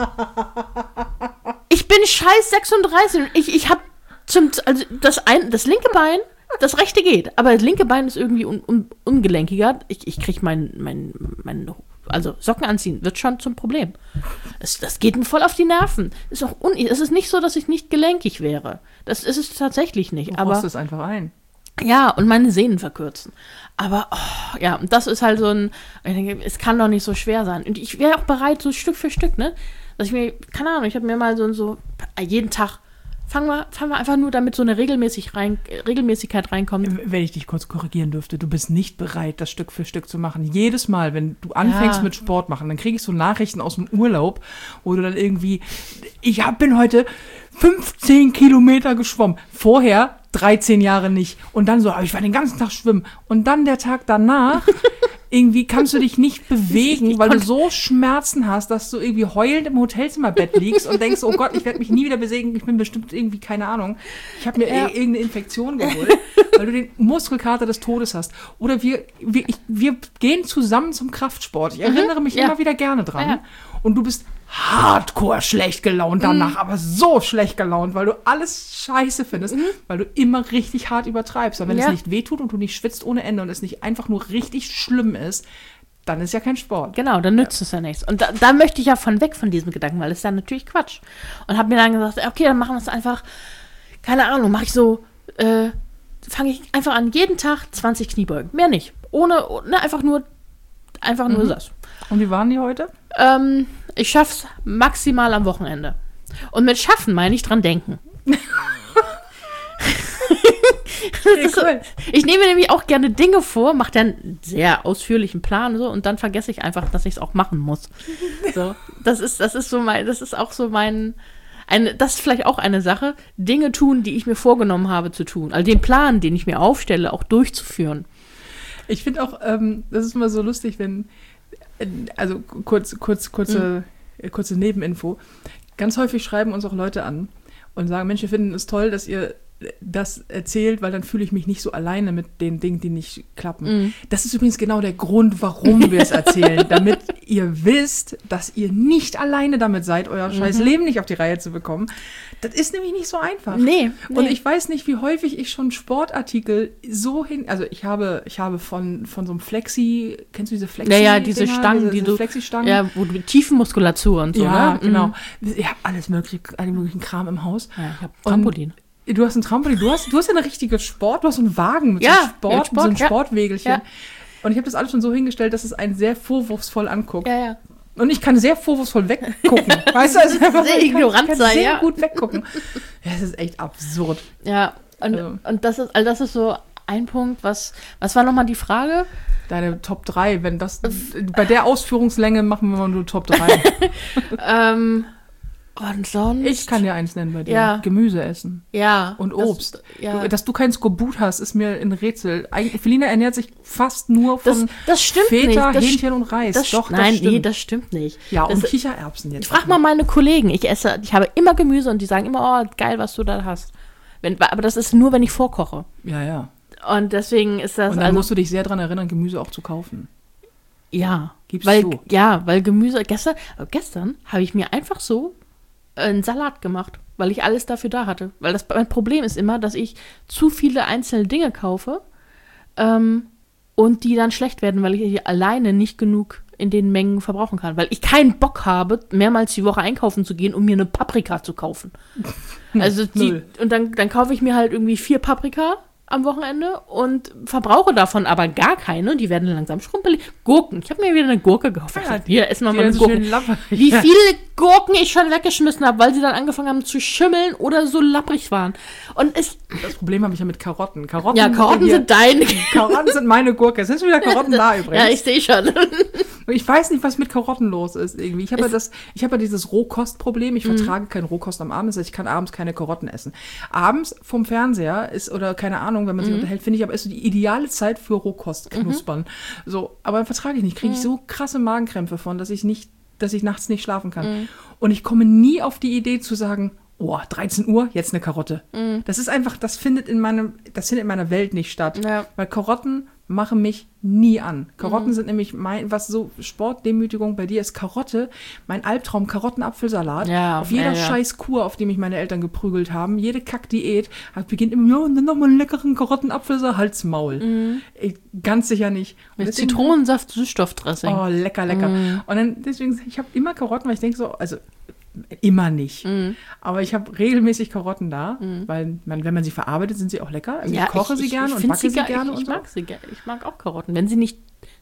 Ich bin scheiß 36 und ich habe das linke Bein, das rechte geht, aber das linke Bein ist irgendwie ungelenkiger. Ich kriege also Socken anziehen wird schon zum Problem. Das geht mir voll auf die Nerven. Es ist nicht so, dass ich nicht gelenkig wäre. Das ist es tatsächlich nicht. Du baust es einfach ein. Ja, und meine Sehnen verkürzen. Aber, ja, das ist halt ich denke, es kann doch nicht so schwer sein. Und ich wäre auch bereit, so Stück für Stück, ne? Dass ich mir, keine Ahnung, ich habe mir mal so jeden Tag fangen wir einfach nur, damit so eine Regelmäßigkeit reinkommt. Wenn ich dich kurz korrigieren dürfte, du bist nicht bereit, das Stück für Stück zu machen. Jedes Mal, wenn du anfängst mit Sport machen, dann kriege ich so Nachrichten aus dem Urlaub, wo du dann irgendwie, bin heute 15 Kilometer geschwommen. Vorher 13 Jahre nicht. Und dann so, ich war den ganzen Tag schwimmen. Und dann der Tag danach, irgendwie kannst du dich nicht bewegen, weil du so Schmerzen hast, dass du irgendwie heulend im Hotelzimmerbett liegst und denkst, oh Gott, ich werde mich nie wieder bewegen, ich bin bestimmt irgendwie, keine Ahnung, ich habe mir irgendeine Infektion geholt, weil du den Muskelkater des Todes hast. Oder wir gehen zusammen zum Kraftsport. Ich erinnere mich immer wieder gerne dran. Ja. Und du bist hardcore schlecht gelaunt danach, aber so schlecht gelaunt, weil du alles scheiße findest, weil du immer richtig hart übertreibst. Und wenn es nicht wehtut und du nicht schwitzt ohne Ende und es nicht einfach nur richtig schlimm ist, dann ist ja kein Sport. Genau, dann nützt es ja nichts. Und da möchte ich ja weg von diesem Gedanken, weil es ist dann natürlich Quatsch. Und habe mir dann gesagt, okay, dann machen wir es einfach, keine Ahnung, mache ich so, fange ich einfach an, jeden Tag 20 Kniebeugen. Mehr nicht. Einfach nur das. Und wie waren die heute? Ich schaff's maximal am Wochenende. Und mit schaffen meine ich dran denken. Cool. Ich nehme mir nämlich auch gerne Dinge vor, mache dann einen sehr ausführlichen Plan und dann vergesse ich einfach, dass ich es auch machen muss. So, das ist vielleicht auch eine Sache, Dinge tun, die ich mir vorgenommen habe zu tun. Also den Plan, den ich mir aufstelle, auch durchzuführen. Ich finde auch, das ist immer so lustig, wenn, also kurze Nebeninfo, ganz häufig schreiben uns auch Leute an und sagen, Mensch, wir finden es toll, dass ihr das erzählt, weil dann fühle ich mich nicht so alleine mit den Dingen, die nicht klappen. Das ist übrigens genau der Grund, warum wir es erzählen, damit ihr wisst, dass ihr nicht alleine damit seid, euer scheiß Leben nicht auf die Reihe zu bekommen. Das ist nämlich nicht so einfach. Nee. Und ich weiß nicht, wie häufig ich schon Sportartikel also ich habe von so einem Flexi, kennst du diese Flexi? Ja, diese Stangen, diese Flexi-Stangen. Ja, wo du mit Tiefenmuskulatur und so, ja, ne? genau. Ich habe alle möglichen Kram im Haus. Ja, ich habe Trampolin. Du hast ein Trampolin, du hast ja eine richtige du hast einen Wagen mit so einem Sportwägelchen. Ja. Und ich habe das alles schon so hingestellt, dass es einen sehr vorwurfsvoll anguckt. Ja. Und ich kann sehr vorwurfsvoll weggucken. Weißt du, also sehr ignorant ich kann sein, sehr gut weggucken. Ja, das ist echt absurd. Ja, und das ist so ein Punkt, was war nochmal die Frage? Deine Top 3, wenn das, bei der Ausführungslänge machen wir mal nur Top 3. Und sonst? Ich kann dir eins nennen bei dir. Ja. Gemüse essen. Ja. Und Obst. Ja. Dass du kein Skorbut hast, ist mir ein Rätsel. Felina ernährt sich fast nur von das stimmt Feta, nicht. Hähnchen und Reis. Das stimmt. Das stimmt nicht. Ja, und das, Kichererbsen jetzt. Frag mal meine Kollegen. Ich habe immer Gemüse und die sagen immer, oh, geil, was du da hast. Aber das ist nur, wenn ich vorkoche. Ja. Und deswegen ist das. Und dann musst du dich sehr daran erinnern, Gemüse auch zu kaufen. Ja. Gibst du. Ja, weil Gemüse. Gestern habe ich mir einfach so einen Salat gemacht, weil ich alles dafür da hatte. Weil mein Problem ist immer, dass ich zu viele einzelne Dinge kaufe und die dann schlecht werden, weil ich die alleine nicht genug in den Mengen verbrauchen kann. Weil ich keinen Bock habe, mehrmals die Woche einkaufen zu gehen, um mir eine Paprika zu kaufen. Also und dann kaufe ich mir halt irgendwie 4 Paprika am Wochenende und verbrauche davon aber gar keine. Die werden langsam schrumpelig. Gurken. Ich habe mir wieder eine Gurke gekauft. Ja, hier, essen wir mal eine Gurke. Gurken. Wie viele Gurken ich schon weggeschmissen habe, weil sie dann angefangen haben zu schimmeln oder so lapprig waren. Und das Problem habe ich ja mit Karotten. Karotten sind deine. Karotten sind meine Gurke. Es sind schon wieder Karotten da übrigens. Ja, ich sehe schon. Und ich weiß nicht, was mit Karotten los ist irgendwie. Ich habe ja dieses Rohkostproblem. Ich vertrage keine Rohkost am Abend. Das heißt, ich kann abends keine Karotten essen. Abends vom Fernseher oder keine Ahnung, wenn man sich unterhält, finde ich, aber ist so die ideale Zeit für Rohkost knuspern. So, aber vertrage ich nicht. Kriege ich so krasse Magenkrämpfe von, dass ich nachts nicht schlafen kann. Und ich komme nie auf die Idee zu sagen, 13 Uhr, jetzt eine Karotte. Das ist einfach, das findet in meiner Welt nicht statt. Ja. Weil Karotten machen mich nie an. Karotten sind nämlich was so Sportdemütigung bei dir ist Karotte, mein Albtraum, Karottenapfelsalat. Ja, auf jeder scheiß Kur, auf die mich meine Eltern geprügelt haben, jede Kackdiät, beginnt immer, und dann nochmal einen leckeren Karottenapfelsalat, Halt's Maul. Ganz sicher nicht. Und mit Zitronensaft, Süßstoffdressing. Oh, lecker. Und dann deswegen, ich habe immer Karotten, weil ich denke so, also immer nicht. Aber ich habe regelmäßig Karotten da, weil wenn man sie verarbeitet, sind sie auch lecker. Also ich koche sie gerne und backe sie gerne. Ich mag sie gerne. Ich mag auch Karotten, wenn sie nicht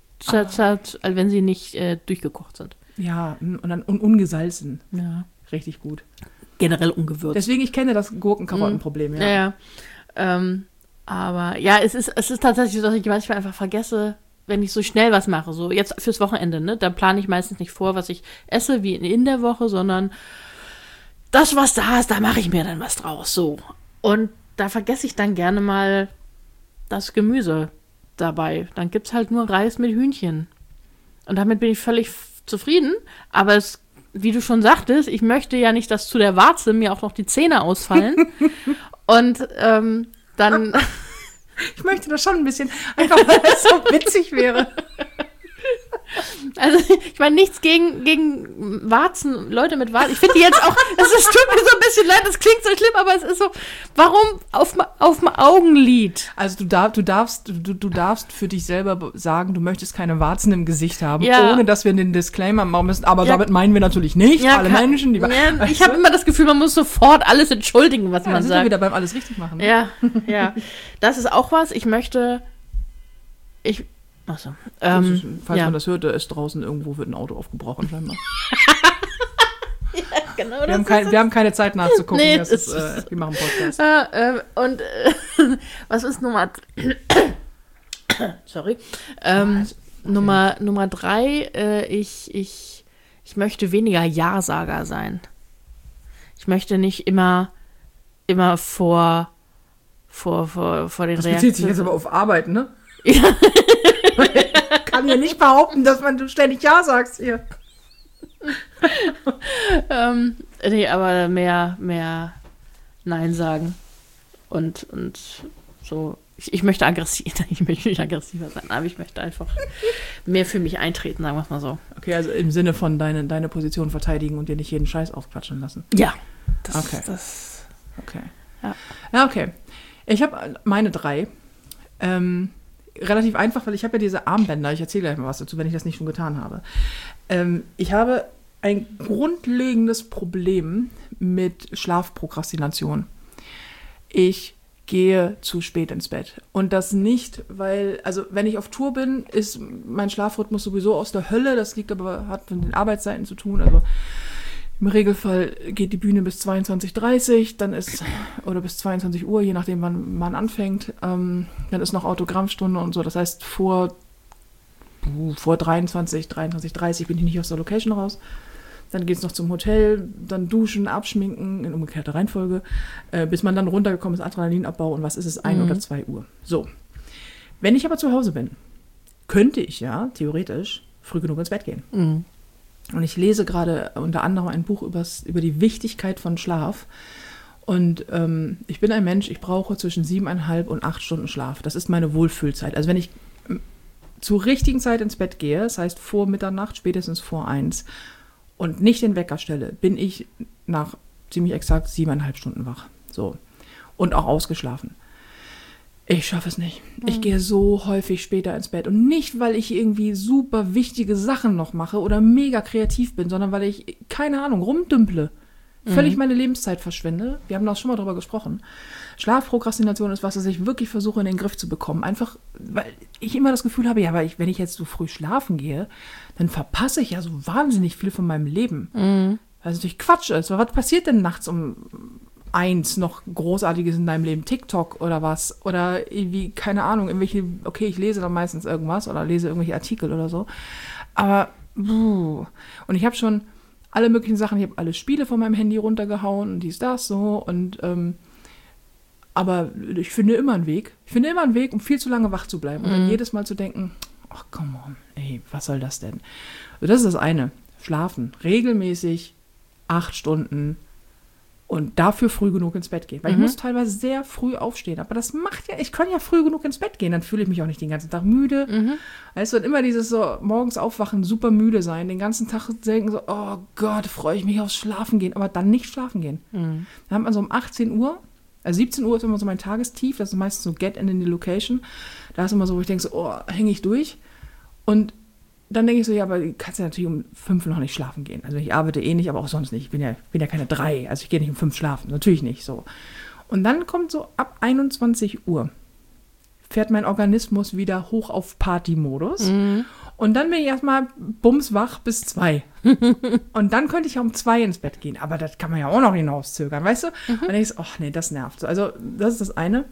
durchgekocht sind. Ja, und ungesalzen. Ja. Richtig gut. Generell ungewürzt. Deswegen, ich kenne das Gurken-Karotten-Problem, ja. Aber ja, es ist tatsächlich so, dass ich manchmal einfach vergesse, wenn ich so schnell was mache, so jetzt fürs Wochenende, ne, da plane ich meistens nicht vor, was ich esse, wie in der Woche, sondern das, was da ist, da mache ich mir dann was draus, so. Und da vergesse ich dann gerne mal das Gemüse dabei. Dann gibt's halt nur Reis mit Hühnchen. Und damit bin ich völlig zufrieden, aber wie du schon sagtest, ich möchte ja nicht, dass zu der Warze mir auch noch die Zähne ausfallen. Und dann... Ich möchte das schon ein bisschen, einfach weil es so witzig wäre. Also, ich meine, nichts gegen Warzen, Leute mit Warzen. Ich finde die jetzt auch, es tut mir so ein bisschen leid, das klingt so schlimm, aber es ist so, warum auf dem Augenlid? Also du darfst für dich selber sagen, du möchtest keine Warzen im Gesicht haben, ja. Ohne dass wir den Disclaimer machen müssen, aber damit meinen wir natürlich nicht alle Menschen, die... ich habe immer das Gefühl, man muss sofort alles entschuldigen, was man sagt. Ja, sind wir wieder beim alles richtig machen. Ne? Ja. Das ist auch was, Achso. Falls man das hört, da ist draußen irgendwo wird ein Auto aufgebrochen scheinbar. Ja, genau. Wir haben keine Zeit nachzugucken. Nee, wir machen Podcast. Was ist Nummer... Sorry. Nummer 3, ich möchte weniger Ja-Sager sein. Ich möchte nicht immer vor den Reaktionen... Das bezieht sich jetzt aber auf Arbeit, ne? Ja. Kann ja nicht behaupten, dass du ständig Ja sagst hier. Nee, aber mehr Nein sagen. Und so, ich möchte ich möchte nicht aggressiver sein, aber ich möchte einfach mehr für mich eintreten, sagen wir es mal so. Okay, also im Sinne von deine Position verteidigen und dir nicht jeden Scheiß aufquatschen lassen. Ja. Okay. Ja. Ja, okay. Ich habe meine 3. Relativ einfach, weil ich habe ja diese Armbänder. Ich erzähle gleich mal was dazu, wenn ich das nicht schon getan habe. Ich habe ein grundlegendes Problem mit Schlafprokrastination. Ich gehe zu spät ins Bett. Und das nicht, weil, also wenn ich auf Tour bin, ist mein Schlafrhythmus sowieso aus der Hölle. Das liegt aber, hat mit den Arbeitszeiten zu tun. Also im Regelfall geht die Bühne bis 22:30, dann ist, oder bis 22 Uhr, je nachdem wann man anfängt. Dann ist noch Autogrammstunde und so. Das heißt, vor 23:30 bin ich nicht aus der Location raus. Dann geht es noch zum Hotel, dann duschen, abschminken, in umgekehrter Reihenfolge, bis man dann runtergekommen ist, Adrenalinabbau und was ist es, 1 oder 2 Uhr. So. Wenn ich aber zu Hause bin, könnte ich ja theoretisch früh genug ins Bett gehen. Mhm. Und ich lese gerade unter anderem ein Buch über die Wichtigkeit von Schlaf. Und ich bin ein Mensch, ich brauche zwischen 7,5 und 8 Stunden Schlaf. Das ist meine Wohlfühlzeit. Also wenn ich zur richtigen Zeit ins Bett gehe, das heißt vor Mitternacht, spätestens vor 1, und nicht den Wecker stelle, bin ich nach ziemlich exakt 7,5 Stunden wach. So. Und auch ausgeschlafen. Ich schaffe es nicht. Ich gehe so häufig später ins Bett. Und nicht, weil ich irgendwie super wichtige Sachen noch mache oder mega kreativ bin, sondern weil ich, keine Ahnung, rumdümple. Völlig meine Lebenszeit verschwende. Wir haben da schon mal drüber gesprochen. Schlafprokrastination ist was ich wirklich versuche in den Griff zu bekommen. Einfach, weil ich immer das Gefühl habe, ja, aber wenn ich jetzt so früh schlafen gehe, dann verpasse ich ja so wahnsinnig viel von meinem Leben. Weil es natürlich Quatsch ist. Weil was passiert denn nachts um 1 noch Großartiges in deinem Leben? TikTok oder was? Oder irgendwie, keine Ahnung, okay, ich lese dann meistens irgendwas oder lese irgendwelche Artikel oder so. Aber, und ich habe schon alle möglichen Sachen, ich habe alle Spiele von meinem Handy runtergehauen und dies, das, so. Und, aber ich finde immer einen Weg. Ich finde immer einen Weg, um viel zu lange wach zu bleiben. Und dann jedes Mal zu denken, ach, come on, ey, was soll das denn? Also das ist das eine. Schlafen. Regelmäßig 8 Stunden und dafür früh genug ins Bett gehen. Weil ich muss teilweise sehr früh aufstehen. Aber das macht ja, ich kann ja früh genug ins Bett gehen. Dann fühle ich mich auch nicht den ganzen Tag müde. Weißt du, und immer dieses so morgens aufwachen, super müde sein, den ganzen Tag denken so, oh Gott, freue ich mich aufs Schlafen gehen. Aber dann nicht schlafen gehen. Dann hat man so um 18 Uhr, also 17 Uhr ist immer so mein Tagestief. Das ist meistens so Get in the Location. Da ist immer so, wo ich denke so, oh, hänge ich durch. Und dann denke ich so, ja, aber du kannst ja natürlich um 5 noch nicht schlafen gehen. Also ich arbeite eh nicht, aber auch sonst nicht. Ich bin ja keine 3, also ich gehe nicht um 5 schlafen. Natürlich nicht so. Und dann kommt so ab 21 Uhr, fährt mein Organismus wieder hoch auf Party-Modus. Und dann bin ich erstmal bumswach bis 2. Und dann könnte ich ja um 2 ins Bett gehen. Aber das kann man ja auch noch hinauszögern, weißt du? Und dann denke ich so, ach nee, das nervt so. Also das ist das eine.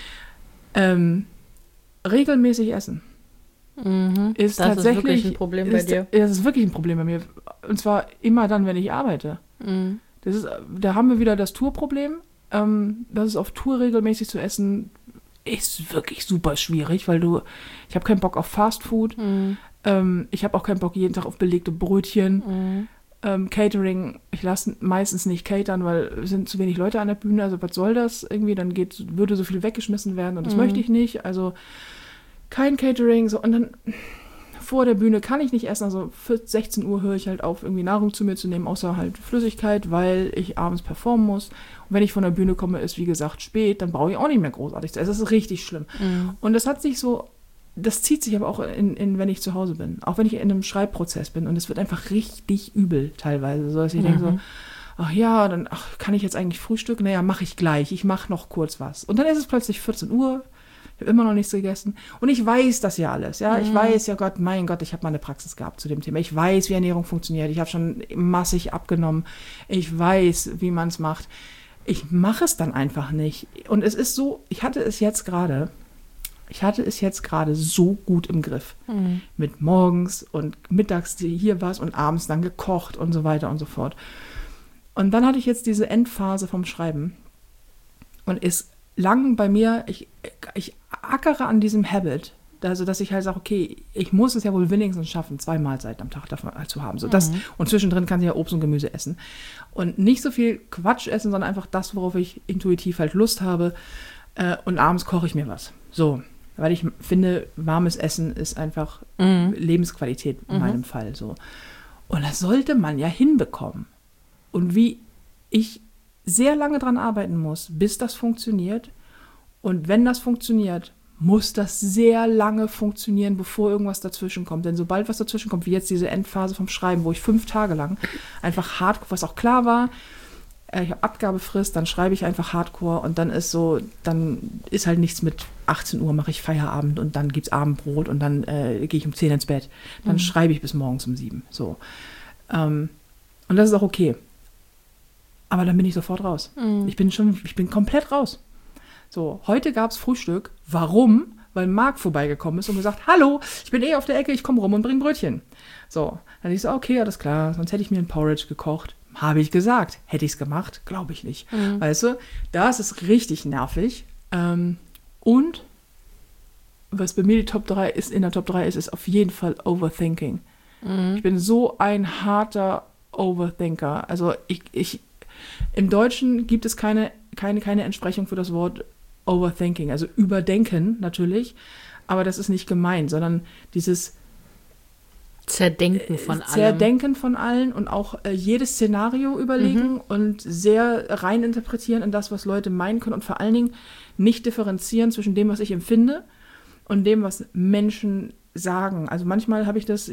Regelmäßig essen. Ist das tatsächlich ist wirklich ein Problem bei dir. Das ist wirklich ein Problem bei mir. Und zwar immer dann, wenn ich arbeite. Da haben wir wieder das Tourproblem. Das ist auf Tour regelmäßig zu essen, ist wirklich super schwierig, weil ich habe keinen Bock auf Fastfood. Ich habe auch keinen Bock jeden Tag auf belegte Brötchen. Catering, ich lasse meistens nicht catern, weil es sind zu wenig Leute an der Bühne. Also was soll das irgendwie? Dann würde so viel weggeschmissen werden und das möchte ich nicht. Also kein Catering, so, und dann vor der Bühne kann ich nicht essen, also für 16 Uhr höre ich halt auf, irgendwie Nahrung zu mir zu nehmen, außer halt Flüssigkeit, weil ich abends performen muss. Und wenn ich von der Bühne komme, ist wie gesagt spät, dann brauche ich auch nicht mehr großartig zu essen. Das ist richtig schlimm. Und das zieht sich aber auch wenn ich zu Hause bin, auch wenn ich in einem Schreibprozess bin und es wird einfach richtig übel teilweise, so dass ich denke so, ach ja, kann ich jetzt eigentlich frühstücken? Naja, mache ich gleich, ich mache noch kurz was. Und dann ist es plötzlich 14 Uhr, ich habe immer noch nichts gegessen. Und ich weiß das ja alles. Ja, ich weiß, ja Gott, mein Gott, ich habe mal eine Praxis gehabt zu dem Thema. Ich weiß, wie Ernährung funktioniert. Ich habe schon massig abgenommen. Ich weiß, wie man es macht. Ich mache es dann einfach nicht. Und es ist so, ich hatte es jetzt gerade so gut im Griff. Mit morgens und mittags hier was und abends dann gekocht und so weiter und so fort. Und dann hatte ich jetzt diese Endphase vom Schreiben. Und ist lang bei mir, ich ackere an diesem Habit, Also, dass ich halt sage, okay, ich muss es ja wohl wenigstens schaffen, 2 Mahlzeiten am Tag davon zu haben. So, das, und zwischendrin kann ich ja Obst und Gemüse essen. Und nicht so viel Quatsch essen, sondern einfach das, worauf ich intuitiv halt Lust habe. Und abends koche ich mir was. So, weil ich finde, warmes Essen ist einfach Lebensqualität in meinem Fall. So. Und das sollte man ja hinbekommen. Und wie ich sehr lange dran arbeiten muss, bis das funktioniert. Und wenn das funktioniert, muss das sehr lange funktionieren, bevor irgendwas dazwischen kommt. Denn sobald was dazwischen kommt, wie jetzt diese Endphase vom Schreiben, wo ich 5 Tage lang einfach hardcore, was auch klar war, ich habe Abgabefrist, dann schreibe ich einfach hardcore und dann ist halt nichts mit 18 Uhr mache ich Feierabend und dann gibt's Abendbrot und dann gehe ich um 10 ins Bett. Dann schreibe ich bis morgens um 7. So. Und das ist auch okay. Aber dann bin ich sofort raus. Ich bin komplett raus. So, heute gab's Frühstück. Warum? Weil Marc vorbeigekommen ist und gesagt, hallo, ich bin auf der Ecke, ich komme rum und bring Brötchen. So, dann ich so, okay, alles klar, sonst hätte ich mir ein Porridge gekocht. Habe ich gesagt. Hätte ich es gemacht? Glaube ich nicht. Weißt du, das ist richtig nervig. Und was bei mir in der Top 3 ist auf jeden Fall Overthinking. Ich bin so ein harter Overthinker. Also im Deutschen gibt es keine Entsprechung für das Wort Overthinking. Also überdenken natürlich, aber das ist nicht gemeint, sondern dieses Zerdenken von allem. Zerdenken von allen und auch jedes Szenario überlegen und sehr rein interpretieren in das, was Leute meinen können und vor allen Dingen nicht differenzieren zwischen dem, was ich empfinde und dem, was Menschen sagen. Also manchmal habe ich das,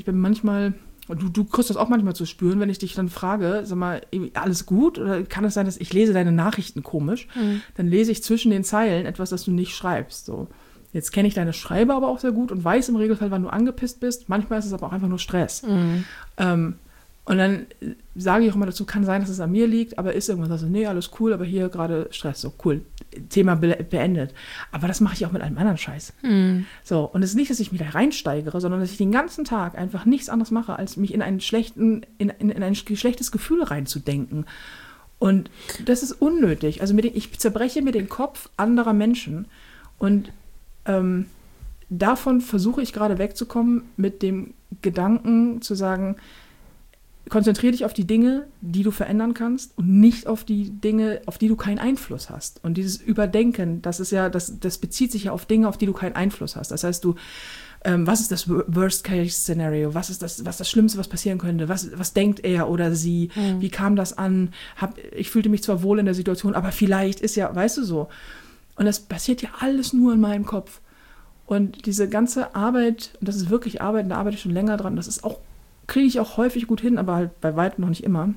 du kriegst das auch manchmal zu spüren, wenn ich dich dann frage, sag mal, alles gut? Oder kann es sein, dass ich lese deine Nachrichten komisch? Dann lese ich zwischen den Zeilen etwas, das du nicht schreibst. So. Jetzt kenne ich deine Schreiber aber auch sehr gut und weiß im Regelfall, wann du angepisst bist. Manchmal ist es aber auch einfach nur Stress. Und dann sage ich auch immer dazu, kann sein, dass es an mir liegt, aber ist irgendwas, also nee, alles cool, aber hier gerade Stress, so cool, Thema beendet. Aber das mache ich auch mit allem anderen Scheiß. So, und es ist nicht, dass ich mich da reinsteigere, sondern dass ich den ganzen Tag einfach nichts anderes mache, als mich in ein schlechtes Gefühl reinzudenken. Und das ist unnötig. Also ich zerbreche mir den Kopf anderer Menschen und davon versuche ich gerade wegzukommen mit dem Gedanken zu sagen, konzentriere dich auf die Dinge, die du verändern kannst und nicht auf die Dinge, auf die du keinen Einfluss hast. Und dieses Überdenken, das bezieht sich ja auf Dinge, auf die du keinen Einfluss hast. Das heißt, was ist das Worst-Case-Szenario? Was ist das Schlimmste, was passieren könnte? Was denkt er oder sie? Wie kam das an? Ich fühlte mich zwar wohl in der Situation, aber vielleicht ist ja, weißt du so. Und das passiert ja alles nur in meinem Kopf. Und diese ganze Arbeit, und das ist wirklich Arbeit, und da arbeite ich schon länger dran, kriege ich auch häufig gut hin, aber halt bei weitem noch nicht immer.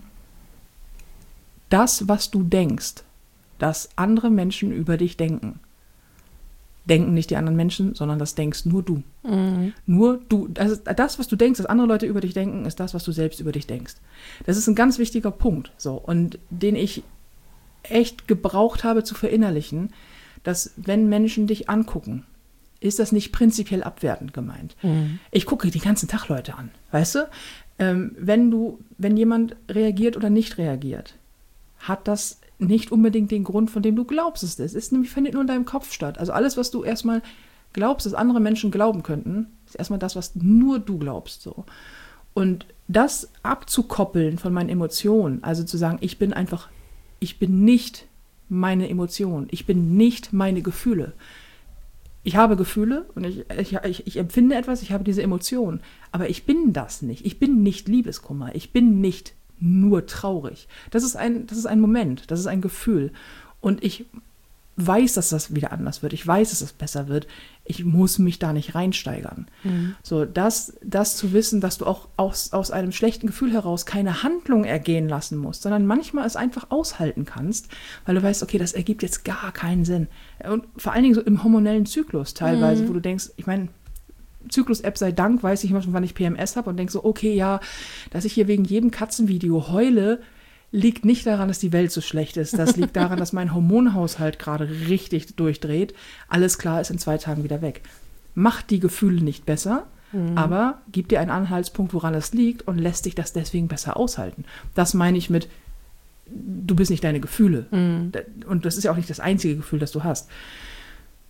Das, was du denkst, dass andere Menschen über dich denken, denken nicht die anderen Menschen, sondern das denkst nur du. Nur du. Also das, was du denkst, dass andere Leute über dich denken, ist das, was du selbst über dich denkst. Das ist ein ganz wichtiger Punkt, so, und den ich echt gebraucht habe zu verinnerlichen, dass wenn Menschen dich angucken, ist das nicht prinzipiell abwertend gemeint. Ich gucke den ganzen Tag Leute an, weißt du? Wenn jemand reagiert oder nicht reagiert, hat das nicht unbedingt den Grund, von dem du glaubst es ist. Es findet nur in deinem Kopf statt. Also alles, was du erstmal glaubst, dass andere Menschen glauben könnten, ist erstmal das, was nur du glaubst. So. Und das abzukoppeln von meinen Emotionen, also zu sagen, ich bin nicht meine Emotionen, ich bin nicht meine Gefühle. Ich habe Gefühle und ich empfinde etwas, ich habe diese Emotionen, aber ich bin das nicht. Ich bin nicht Liebeskummer, ich bin nicht nur traurig. Das ist ein Moment, das ist ein Gefühl. Und ich weiß, dass das wieder anders wird. Ich weiß, dass es besser wird. Ich muss mich da nicht reinsteigern. So, das zu wissen, dass du auch aus einem schlechten Gefühl heraus keine Handlung ergehen lassen musst, sondern manchmal es einfach aushalten kannst, weil du weißt, okay, das ergibt jetzt gar keinen Sinn. Und vor allen Dingen so im hormonellen Zyklus teilweise, wo du denkst, ich meine, Zyklus-App sei Dank, weiß ich immer schon, wann ich PMS habe und denke so, okay, ja, dass ich hier wegen jedem Katzenvideo heule, liegt nicht daran, dass die Welt so schlecht ist. Das liegt daran, dass mein Hormonhaushalt gerade richtig durchdreht. Alles klar, ist in 2 Tagen wieder weg. Macht die Gefühle nicht besser, aber gibt dir einen Anhaltspunkt, woran es liegt und lässt dich das deswegen besser aushalten. Das meine ich mit, du bist nicht deine Gefühle. Und das ist ja auch nicht das einzige Gefühl, das du hast.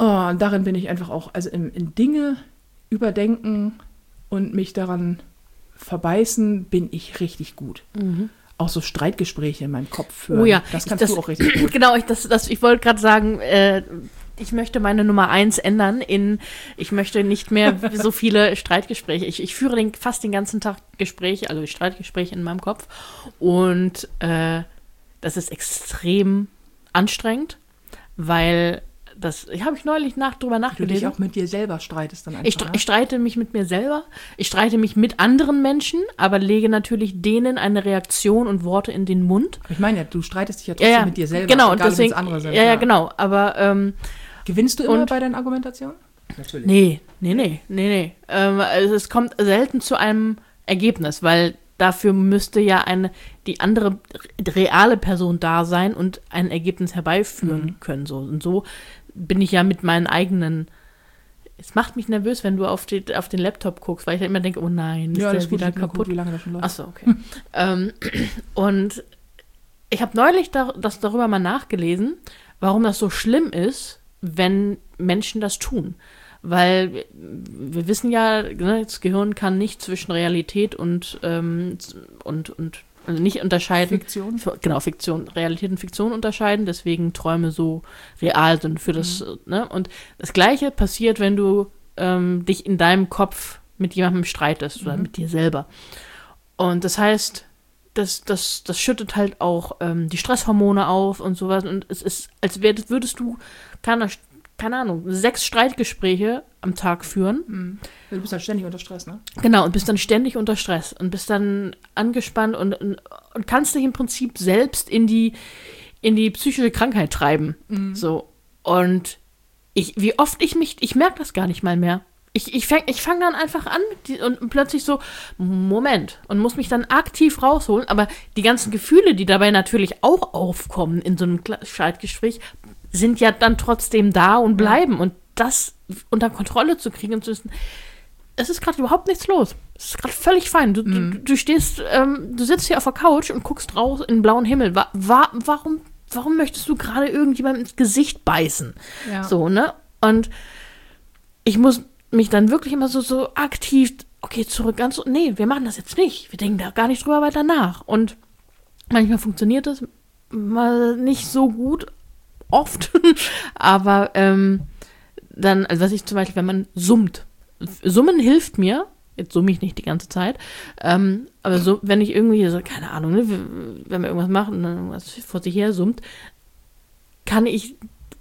Oh, und darin bin ich einfach auch, also in Dinge überdenken und mich daran verbeißen, bin ich richtig gut. Auch so Streitgespräche in meinem Kopf führen. Oh ja, das kannst du auch richtig gut. Genau, ich wollte gerade sagen, ich möchte meine Nummer 1 ändern ich möchte nicht mehr so viele Streitgespräche. Ich führe fast den ganzen Tag Gespräche, also Streitgespräche in meinem Kopf. Und das ist extrem anstrengend, weil habe ich neulich drüber nachgelesen. Du dich auch mit dir selber streitest dann einfach. Ich streite mich mit mir selber, ich streite mich mit anderen Menschen, aber lege natürlich denen eine Reaktion und Worte in den Mund. Ich meine ja, du streitest dich ja trotzdem mit dir selber, genau, egal deswegen, wenn es andere sind. Ja, genau, aber gewinnst du immer bei deinen Argumentationen? Natürlich. Nee. Also es kommt selten zu einem Ergebnis, weil dafür müsste ja die andere reale Person da sein und ein Ergebnis herbeiführen können. So. Und so bin ich ja mit meinen eigenen. Es macht mich nervös, wenn du auf den Laptop guckst, weil ich dann immer denke, oh nein, ist der wieder kaputt? Wie lange das schon läuft. Achso, okay. Und ich habe neulich darüber mal nachgelesen, warum das so schlimm ist, wenn Menschen das tun. Weil wir wissen ja, ne, das Gehirn kann nicht zwischen Realität und also nicht unterscheiden. Fiktion? Genau, Fiktion, Realität und Fiktion unterscheiden, deswegen Träume so real sind für das, ne? Und das Gleiche passiert, wenn du dich in deinem Kopf mit jemandem streitest oder mit dir selber. Und das heißt, das schüttet halt auch die Stresshormone auf und sowas. Und es ist, als würdest du, keine Ahnung, 6 Streitgespräche am Tag führen. Du bist dann ständig unter Stress, ne? Genau, und bist dann ständig unter Stress und bist dann angespannt und kannst dich im Prinzip selbst in die psychische Krankheit treiben. So. Und wie oft ich merke das gar nicht mal mehr. Ich fang dann einfach an und plötzlich so, Moment, und muss mich dann aktiv rausholen, aber die ganzen Gefühle, die dabei natürlich auch aufkommen in so einem Streitgespräch, sind ja dann trotzdem da und bleiben. Und das unter Kontrolle zu kriegen und zu wissen, es ist gerade überhaupt nichts los. Es ist gerade völlig fein. Du stehst, du sitzt hier auf der Couch und guckst raus in den blauen Himmel. Warum möchtest du gerade irgendjemandem ins Gesicht beißen? Ja. So, ne? Und ich muss mich dann wirklich immer so aktiv, okay, zurück, nee, wir machen das jetzt nicht. Wir denken da gar nicht drüber weiter nach. Und manchmal funktioniert das mal nicht so gut, oft, aber dann, also was ich zum Beispiel, wenn man summt. Summen hilft mir, jetzt summe ich nicht die ganze Zeit, aber so, wenn ich irgendwie, so, keine Ahnung, ne, wenn wir irgendwas machen und dann irgendwas vor sich her summt, kann ich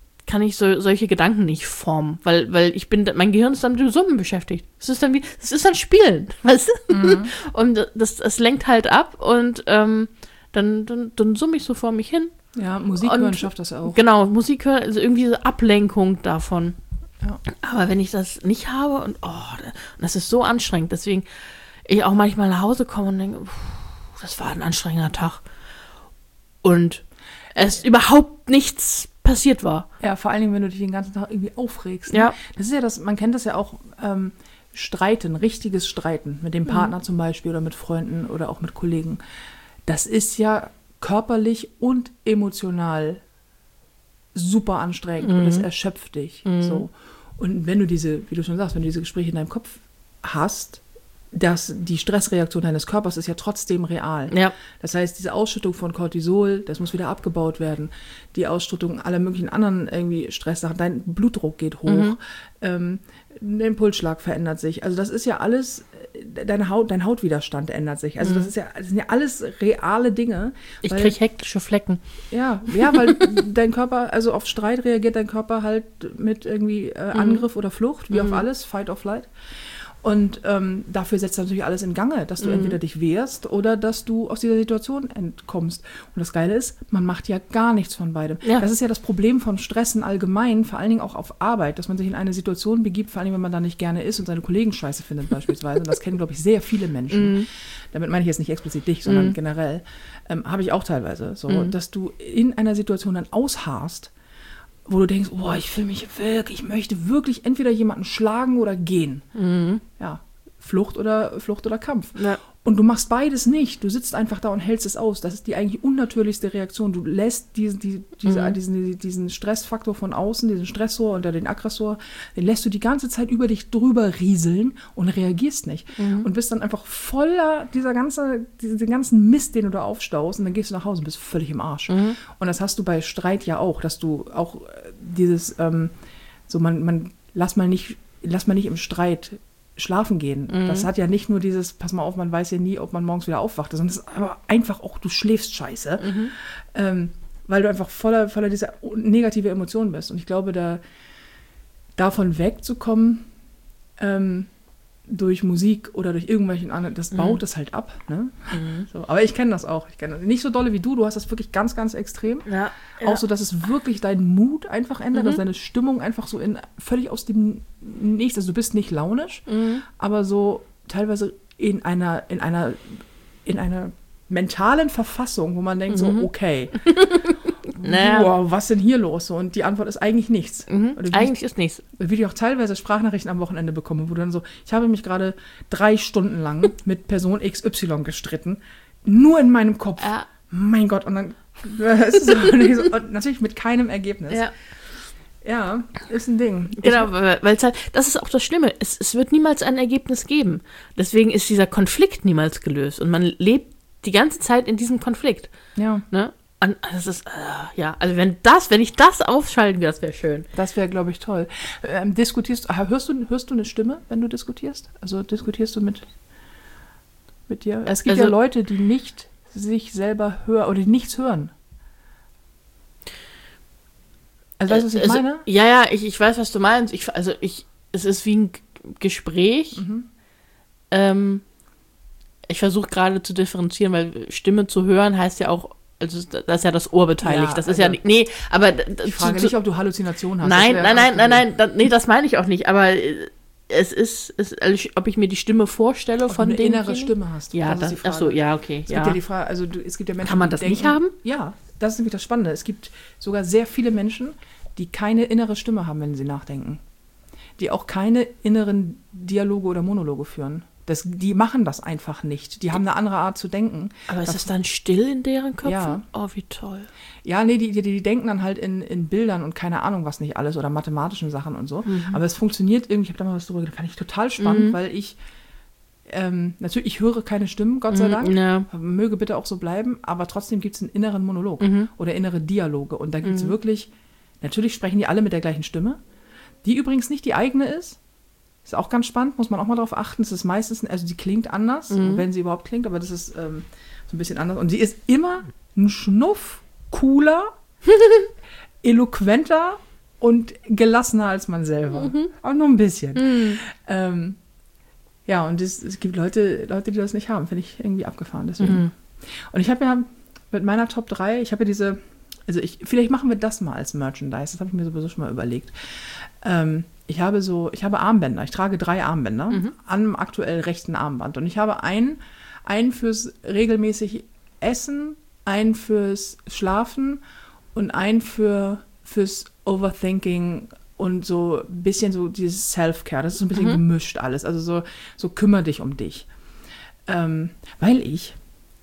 solche Gedanken nicht formen, weil mein Gehirn ist dann mit dem Summen beschäftigt. Es ist dann Spielen, weißt du? Und das lenkt halt ab und dann summe ich so vor mich hin. Ja, Musik hören schafft das auch. Genau, Musik hören, also irgendwie so Ablenkung davon. Ja. Aber wenn ich das nicht habe und das ist so anstrengend, deswegen ich auch manchmal nach Hause komme und denke, das war ein anstrengender Tag. Und es überhaupt nichts passiert war. Ja, vor allen Dingen, wenn du dich den ganzen Tag irgendwie aufregst. Ne? Ja. Das ist ja man kennt das ja auch, Streiten, richtiges Streiten mit dem Partner zum Beispiel oder mit Freunden oder auch mit Kollegen. Das ist ja körperlich und emotional super anstrengend und das erschöpft dich. So. Und wenn du wie du schon sagst, wenn du diese Gespräche in deinem Kopf hast, die Stressreaktion deines Körpers ist ja trotzdem real. Ja. Das heißt, diese Ausschüttung von Cortisol, das muss wieder abgebaut werden. Die Ausschüttung aller möglichen anderen irgendwie Stresssachen, dein Blutdruck geht hoch, dein Pulsschlag verändert sich. Also das ist ja alles, dein Hautwiderstand ändert sich. Also das sind ja alles reale Dinge. Ich kriege hektische Flecken. Ja, weil dein Körper, also auf Streit reagiert dein Körper halt mit irgendwie Angriff oder Flucht, wie auf alles, Fight or Flight. Und dafür setzt natürlich alles in Gange, dass du entweder dich wehrst oder dass du aus dieser Situation entkommst. Und das Geile ist, man macht ja gar nichts von beidem. Ja. Das ist ja das Problem von Stressen allgemein, vor allen Dingen auch auf Arbeit, dass man sich in eine Situation begibt, vor allen Dingen, wenn man da nicht gerne ist und seine Kollegen scheiße findet beispielsweise. Und das kennen, glaube ich, sehr viele Menschen. Damit meine ich jetzt nicht explizit dich, sondern generell. Habe ich auch teilweise so, dass du in einer Situation dann ausharrst, wo du denkst, ich möchte wirklich entweder jemanden schlagen oder gehen. Ja, Flucht oder Kampf. Ja. Und du machst beides nicht. Du sitzt einfach da und hältst es aus. Das ist die eigentlich unnatürlichste Reaktion. Du lässt diesen Stressfaktor von außen, diesen Stressor oder den Aggressor, den lässt du die ganze Zeit über dich drüber rieseln und reagierst nicht. Und bist dann einfach voller diesen ganzen Mist, den du da aufstaust. Und dann gehst du nach Hause und bist völlig im Arsch. Und das hast du bei Streit ja auch, dass du auch dieses, lass mal nicht im Streit schlafen gehen. Das hat ja nicht nur dieses, pass mal auf, man weiß ja nie, ob man morgens wieder aufwacht, sondern es ist aber einfach auch, du schläfst scheiße, weil du einfach voller dieser negative Emotionen bist. Und ich glaube, davon wegzukommen, durch Musik oder durch irgendwelchen anderen, das baut es halt ab. Ne? So, aber ich kenne das auch. Nicht so dolle wie du hast das wirklich ganz, ganz extrem. Ja. Auch so, dass es wirklich deinen Mut einfach ändert, dass deine Stimmung einfach so völlig aus dem Nichts, also du bist nicht launisch, aber so teilweise in einer mentalen Verfassung, wo man denkt so, okay, wow, was ist denn hier los? So, und die Antwort ist eigentlich nichts. Eigentlich ist nichts. Wie ich auch teilweise Sprachnachrichten am Wochenende bekomme, wo du dann so, ich habe mich gerade 3 Stunden lang mit Person XY gestritten, nur in meinem Kopf. Ja. Mein Gott, und dann und natürlich mit keinem Ergebnis. Ja, ist ein Ding. Genau, weil es halt, das ist auch das Schlimme, es wird niemals ein Ergebnis geben. Deswegen ist dieser Konflikt niemals gelöst und man lebt die ganze Zeit in diesem Konflikt. Ja. Ne? Und das ist, also wenn ich das ausschalten würde, das wäre schön. Das wäre, glaube ich, toll. Hörst du eine Stimme, wenn du diskutierst? Also diskutierst du mit dir? Es gibt ja Leute, die nicht sich selber hören oder die nichts hören. Also weißt du, was ich meine? Ja, ich weiß, was du meinst. Es ist wie ein Gespräch. Ich versuche gerade zu differenzieren, weil Stimme zu hören heißt ja auch, also da ist ja das Ohr beteiligt. Ja, das ist ja nicht, nee, aber ich frage nicht, ob du Halluzinationen hast. Nein, das meine ich auch nicht, aber es ist also ob ich mir die Stimme vorstelle ob von du eine denen. innere Stimme hast. Ja, ach so, ja, okay. Es gibt ja die Frage, also es gibt ja Menschen, kann man das die denken, nicht haben? Ja, das ist nämlich das Spannende. Es gibt sogar sehr viele Menschen, die keine innere Stimme haben, wenn sie nachdenken. Die auch keine inneren Dialoge oder Monologe führen. Die machen das einfach nicht. Die haben eine andere Art zu denken. Aber ist es dann still in deren Köpfen? Ja. Oh, wie toll. Ja, nee, die denken dann halt in Bildern und keine Ahnung was nicht alles oder mathematischen Sachen und so. Aber es funktioniert irgendwie, ich habe da mal was drüber gedacht, fand ich total spannend, weil ich natürlich, ich höre keine Stimmen, Gott sei Dank. Ja. Möge bitte auch so bleiben, aber trotzdem gibt es einen inneren Monolog oder innere Dialoge. Und da gibt es wirklich, natürlich sprechen die alle mit der gleichen Stimme, die übrigens nicht die eigene ist. Ist auch ganz spannend, muss man auch mal drauf achten. Es ist meistens, also die klingt anders, wenn sie überhaupt klingt, aber das ist so ein bisschen anders. Und sie ist immer ein Schnuff cooler, eloquenter und gelassener als man selber. Aber nur ein bisschen. Ja, und es gibt Leute, die das nicht haben. Finde ich irgendwie abgefahren. Deswegen. Und ich habe ja mit meiner Top 3, ich habe ja diese, vielleicht machen wir das mal als Merchandise. Das habe ich mir sowieso schon mal überlegt. Ich habe Armbänder. Ich trage 3 Armbänder am aktuell rechten Armband. Und ich habe einen fürs regelmäßig Essen, einen fürs Schlafen und einen fürs Overthinking und so ein bisschen so dieses Self-Care. Das ist so ein bisschen gemischt alles. Also so kümmere dich um dich. Weil ich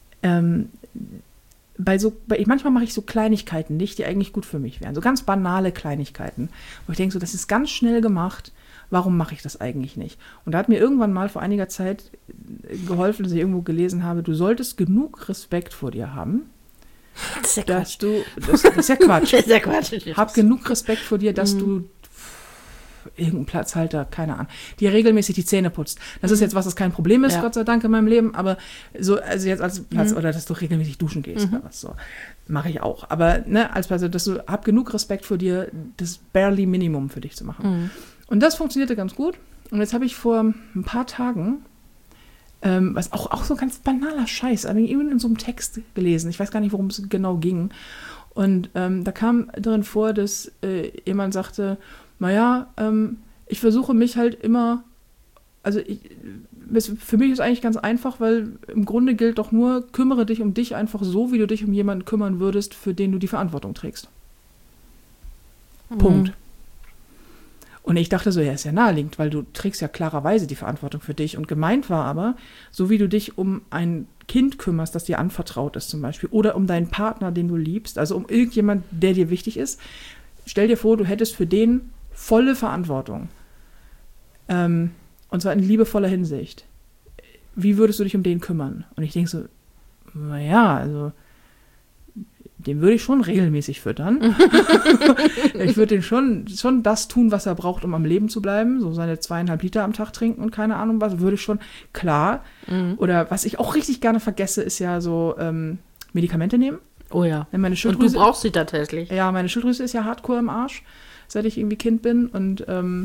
manchmal mache ich so Kleinigkeiten nicht, die eigentlich gut für mich wären. So ganz banale Kleinigkeiten. Wo ich denke, so, das ist ganz schnell gemacht. Warum mache ich das eigentlich nicht? Und da hat mir irgendwann mal vor einiger Zeit geholfen, dass ich irgendwo gelesen habe, du solltest genug Respekt vor dir haben. Das ist ja Quatsch. Das ist ja Quatsch. Das ist ja Quatsch. Hab genug Respekt vor dir, dass du irgendein Platzhalter, keine Ahnung, dir regelmäßig die Zähne putzt. Das ist jetzt was kein Problem ist, Gott sei Dank in meinem Leben, aber so, also jetzt als Platz, oder dass du regelmäßig duschen gehst oder was so, mache ich auch. Aber als Platz, hab genug Respekt vor dir, das barely Minimum für dich zu machen. Und das funktionierte ganz gut. Und jetzt habe ich vor ein paar Tagen, was auch so ein ganz banaler Scheiß, aber eben in so einem Text gelesen. Ich weiß gar nicht, worum es genau ging. Und da kam drin vor, dass jemand sagte, naja, ich versuche mich halt immer, für mich ist eigentlich ganz einfach, weil im Grunde gilt doch nur, kümmere dich um dich einfach so, wie du dich um jemanden kümmern würdest, für den du die Verantwortung trägst. Punkt. Und ich dachte so, ja, ist ja naheliegend, weil du trägst ja klarerweise die Verantwortung für dich. Und gemeint war aber, so wie du dich um ein Kind kümmerst, das dir anvertraut ist zum Beispiel, oder um deinen Partner, den du liebst, also um irgendjemand, der dir wichtig ist, stell dir vor, du hättest für den volle Verantwortung. Und zwar in liebevoller Hinsicht. Wie würdest du dich um den kümmern? Und ich denke so, naja, also den würde ich schon regelmäßig füttern. Ich würde den schon das tun, was er braucht, um am Leben zu bleiben. So seine 2,5 Liter am Tag trinken und keine Ahnung was. Würde ich schon, klar. Oder was ich auch richtig gerne vergesse, ist ja so Medikamente nehmen. Oh ja. Meine Und du brauchst sie tatsächlich. Ja, meine Schilddrüse ist ja hardcore im Arsch, seit ich irgendwie Kind bin. Und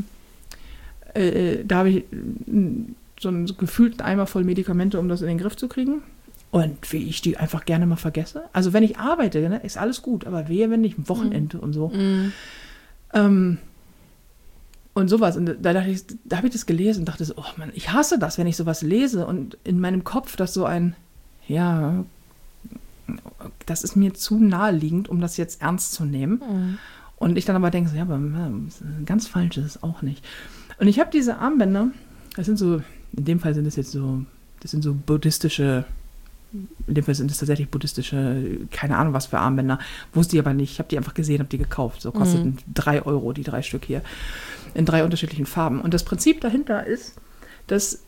da habe ich so einen gefühlten Eimer voll Medikamente, um das in den Griff zu kriegen. Und wie ich die einfach gerne mal vergesse. Also wenn ich arbeite, ne, ist alles gut, aber wehe, wenn nicht, Wochenende und so. Und sowas. Und da dachte ich, da habe ich das gelesen und dachte so, oh Mann, ich hasse das, wenn ich sowas lese und in meinem Kopf das so ein, ja, das ist mir zu naheliegend, um das jetzt ernst zu nehmen. Und ich dann aber denke, so, ja, aber ganz falsch ist es auch nicht. Und ich habe diese Armbänder, das sind so, in dem Fall sind es jetzt so, das sind so buddhistische, in dem Fall sind es tatsächlich buddhistische, keine Ahnung was für Armbänder, wusste ich aber nicht. Ich habe die einfach gesehen, habe die gekauft. So kosteten 3 Euro, die 3 Stück hier, in 3 unterschiedlichen Farben. Und das Prinzip dahinter ist, dass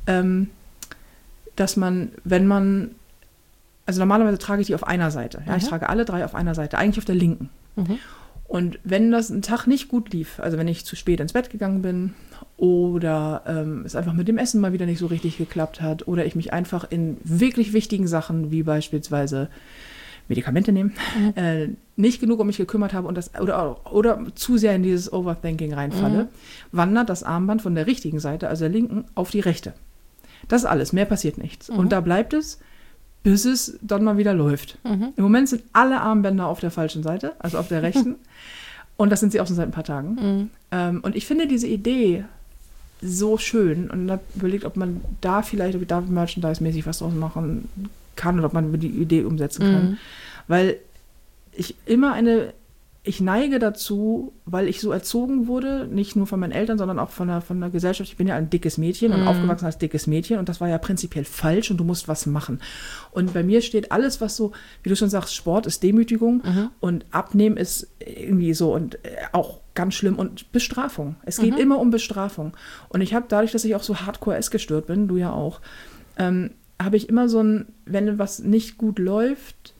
man, wenn man, also normalerweise trage ich die auf einer Seite. Ja, ich trage alle 3 auf einer Seite, eigentlich auf der linken. Und wenn das ein Tag nicht gut lief, also wenn ich zu spät ins Bett gegangen bin oder es einfach mit dem Essen mal wieder nicht so richtig geklappt hat oder ich mich einfach in wirklich wichtigen Sachen, wie beispielsweise Medikamente nehmen, nicht genug um mich gekümmert habe und das oder zu sehr in dieses Overthinking reinfalle, wandert das Armband von der richtigen Seite, also der linken, auf die rechte. Das ist alles, mehr passiert nichts. Und da bleibt es, bis es dann mal wieder läuft. Im Moment sind alle Armbänder auf der falschen Seite, also auf der rechten. Und das sind sie auch schon seit ein paar Tagen. Und ich finde diese Idee so schön und habe überlegt, ob man da vielleicht merchandise-mäßig was draus machen kann oder ob man die Idee umsetzen kann. Weil ich neige dazu, weil ich so erzogen wurde, nicht nur von meinen Eltern, sondern auch von der Gesellschaft. Ich bin ja ein dickes Mädchen und aufgewachsen als dickes Mädchen und das war ja prinzipiell falsch und du musst was machen. Und bei mir steht alles, was so, wie du schon sagst, Sport ist Demütigung und Abnehmen ist irgendwie so und auch ganz schlimm und Bestrafung. Es geht immer um Bestrafung. Und ich habe dadurch, dass ich auch so hardcore essgestört bin, du ja auch, habe ich immer so ein, wenn was nicht gut läuft,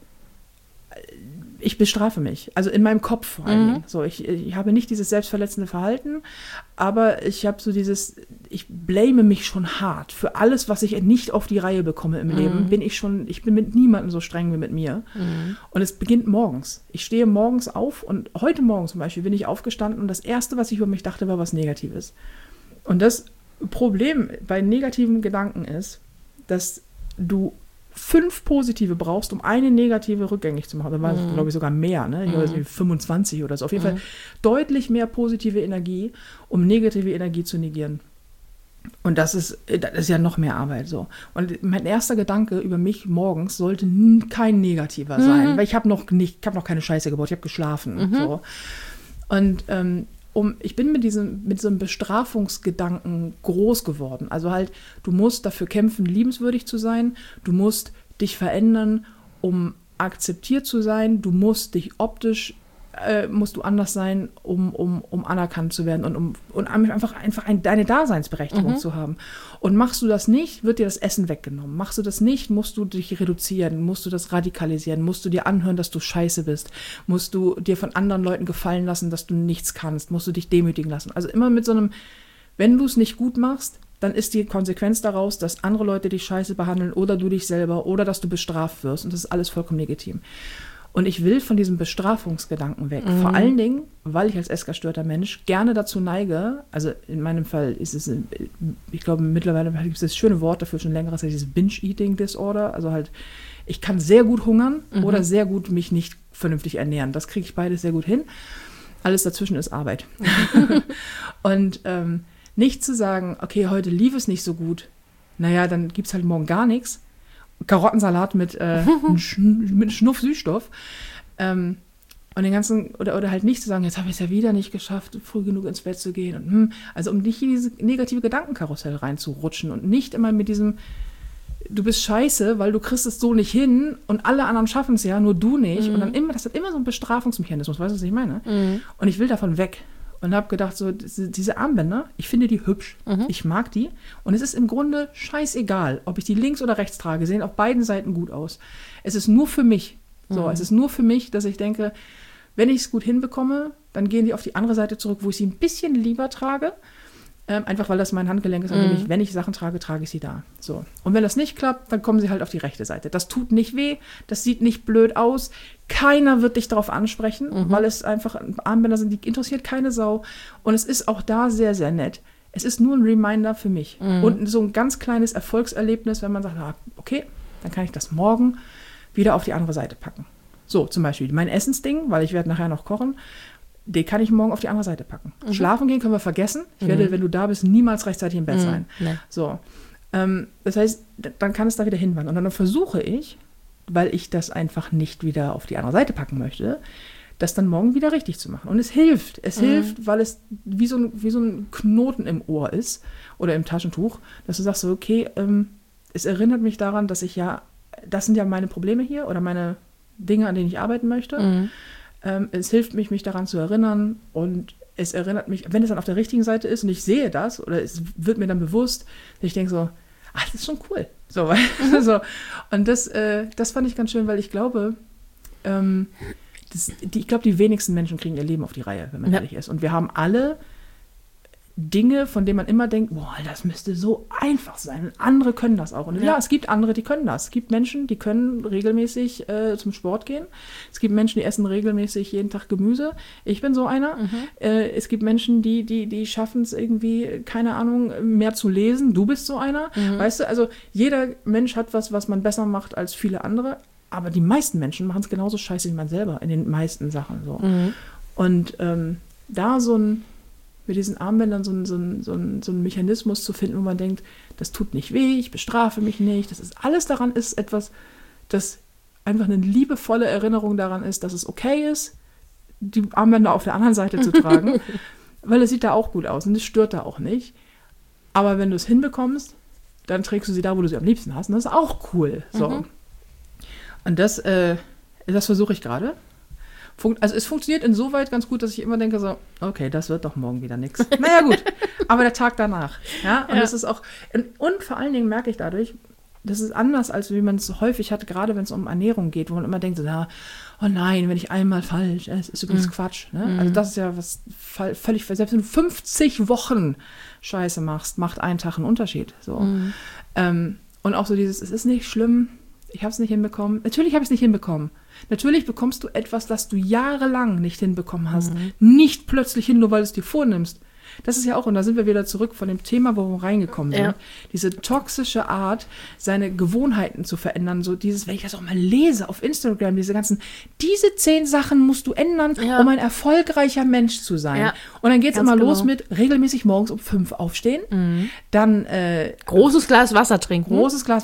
ich bestrafe mich, also in meinem Kopf vor allen Dingen. So, ich habe nicht dieses selbstverletzende Verhalten, aber ich habe so ich blame mich schon hart für alles, was ich nicht auf die Reihe bekomme im Leben. Ich bin mit niemandem so streng wie mit mir. Und es beginnt morgens. Ich stehe morgens auf und heute Morgen zum Beispiel bin ich aufgestanden und das Erste, was ich über mich dachte, war was Negatives. Und das Problem bei negativen Gedanken ist, dass du 5 positive brauchst, um eine negative rückgängig zu machen. Da war es, glaube ich, sogar mehr, ne? Ich weiß nicht, 25 oder so. Auf jeden Fall deutlich mehr positive Energie, um negative Energie zu negieren. Und das ist ja noch mehr Arbeit so. Und mein erster Gedanke über mich morgens sollte kein negativer sein, weil ich habe noch keine Scheiße gebaut, ich habe geschlafen. So. Und ich bin mit so einem Bestrafungsgedanken groß geworden. Also halt, du musst dafür kämpfen, liebenswürdig zu sein. Du musst dich verändern, um akzeptiert zu sein. Du musst dich optisch, musst du anders sein, um anerkannt zu werden und einfach deine Daseinsberechtigung zu haben. Und machst du das nicht, wird dir das Essen weggenommen. Machst du das nicht, musst du dich reduzieren, musst du das radikalisieren, musst du dir anhören, dass du scheiße bist, musst du dir von anderen Leuten gefallen lassen, dass du nichts kannst, musst du dich demütigen lassen. Also immer mit so einem, wenn du es nicht gut machst, dann ist die Konsequenz daraus, dass andere Leute dich scheiße behandeln oder du dich selber oder dass du bestraft wirst. Und das ist alles vollkommen legitim. Und ich will von diesem Bestrafungsgedanken weg. Vor allen Dingen, weil ich als essgestörter Mensch gerne dazu neige, also in meinem Fall ist es, ich glaube mittlerweile gibt es das schöne Wort dafür schon länger, das heißt dieses Binge-Eating-Disorder. Also halt, ich kann sehr gut hungern oder sehr gut mich nicht vernünftig ernähren. Das kriege ich beides sehr gut hin. Alles dazwischen ist Arbeit. Und nicht zu sagen, okay, heute lief es nicht so gut, naja, dann gibt es halt morgen gar nichts. Karottensalat mit Schnuff Süßstoff. Und den ganzen, oder halt nicht zu sagen, jetzt habe ich es ja wieder nicht geschafft, früh genug ins Bett zu gehen. Und, also um nicht in diese negative Gedankenkarussell reinzurutschen und nicht immer mit diesem, du bist scheiße, weil du kriegst es so nicht hin und alle anderen schaffen es ja, nur du nicht. Und dann immer, das hat immer so einen Bestrafungsmechanismus, weißt du, was ich meine? Und ich will davon weg. Und habe gedacht, so diese Armbänder, ich finde die hübsch, ich mag die. Und es ist im Grunde scheißegal, ob ich die links oder rechts trage, sehen auf beiden Seiten gut aus. Es ist nur für mich. So, es ist nur für mich, dass ich denke, wenn ich es gut hinbekomme, dann gehen die auf die andere Seite zurück, wo ich sie ein bisschen lieber trage. Einfach weil das mein Handgelenk ist, nämlich wenn ich Sachen trage, trage ich sie da. So. Und wenn das nicht klappt, dann kommen sie halt auf die rechte Seite. Das tut nicht weh, das sieht nicht blöd aus. Keiner wird dich darauf ansprechen, weil es einfach Armbänder sind, die interessiert keine Sau. Und es ist auch da sehr, sehr nett. Es ist nur ein Reminder für mich. Und so ein ganz kleines Erfolgserlebnis, wenn man sagt, okay, dann kann ich das morgen wieder auf die andere Seite packen. So, zum Beispiel mein Essensding, weil ich werde nachher noch kochen, den kann ich morgen auf die andere Seite packen. Schlafen gehen können wir vergessen. Ich werde, wenn du da bist, niemals rechtzeitig im Bett sein. Nee. So, das heißt, dann kann es da wieder hinwandern. Und dann versuche ich, weil ich das einfach nicht wieder auf die andere Seite packen möchte, das dann morgen wieder richtig zu machen. Und es hilft. Es hilft, weil es wie so ein Knoten im Ohr ist oder im Taschentuch, dass du sagst so, okay, es erinnert mich daran, dass ich ja, das sind ja meine Probleme hier oder meine Dinge, an denen ich arbeiten möchte. Es hilft mich daran zu erinnern und es erinnert mich, wenn es dann auf der richtigen Seite ist und ich sehe das oder es wird mir dann bewusst, dass ich denke so, das ist schon cool. So, so. Und das fand ich ganz schön, weil ich glaube, die wenigsten Menschen kriegen ihr Leben auf die Reihe, wenn man ehrlich ist. Und wir haben alle Dinge, von denen man immer denkt, boah, das müsste so einfach sein. Und andere können das auch. Und ja, es gibt andere, die können das. Es gibt Menschen, die können regelmäßig zum Sport gehen. Es gibt Menschen, die essen regelmäßig jeden Tag Gemüse. Ich bin so einer. Es gibt Menschen, die schaffen es irgendwie, keine Ahnung, mehr zu lesen. Du bist so einer. Weißt du, also jeder Mensch hat was man besser macht als viele andere. Aber die meisten Menschen machen es genauso scheiße wie man selber in den meisten Sachen. So. Und da mit diesen Armbändern so einen Mechanismus zu finden, wo man denkt, das tut nicht weh, ich bestrafe mich nicht. Das ist alles daran ist etwas, das einfach eine liebevolle Erinnerung daran ist, dass es okay ist, die Armbänder auf der anderen Seite zu tragen, weil es sieht da auch gut aus und es stört da auch nicht. Aber wenn du es hinbekommst, dann trägst du sie da, wo du sie am liebsten hast und das ist auch cool. So. Und das versuche ich gerade. Also es funktioniert insoweit ganz gut, dass ich immer denke so, okay, das wird doch morgen wieder nichts. Naja gut, aber der Tag danach. Ja, und das ist auch, und vor allen Dingen merke ich dadurch, das ist anders, als wie man es so häufig hat, gerade wenn es um Ernährung geht, wo man immer denkt, so, oh nein, wenn ich einmal falsch, es ist übrigens Quatsch. Ne? Also das ist ja was völlig, selbst wenn du 50 Wochen Scheiße machst, macht ein Tag einen Unterschied. So. Und auch so dieses, es ist nicht schlimm, ich habe es nicht hinbekommen. Natürlich habe ich es nicht hinbekommen. Natürlich bekommst du etwas, das du jahrelang nicht hinbekommen hast, nicht plötzlich hin, nur weil du es dir vornimmst. Das ist ja auch, und da sind wir wieder zurück von dem Thema, wo wir reingekommen sind. Diese toxische Art, seine Gewohnheiten zu verändern. So dieses, wenn ich das auch mal lese auf Instagram, diese 10 Sachen musst du ändern, um ein erfolgreicher Mensch zu sein. Ja. Und dann geht es immer los mit regelmäßig morgens um 5 aufstehen. Dann großes Glas Wasser trinken.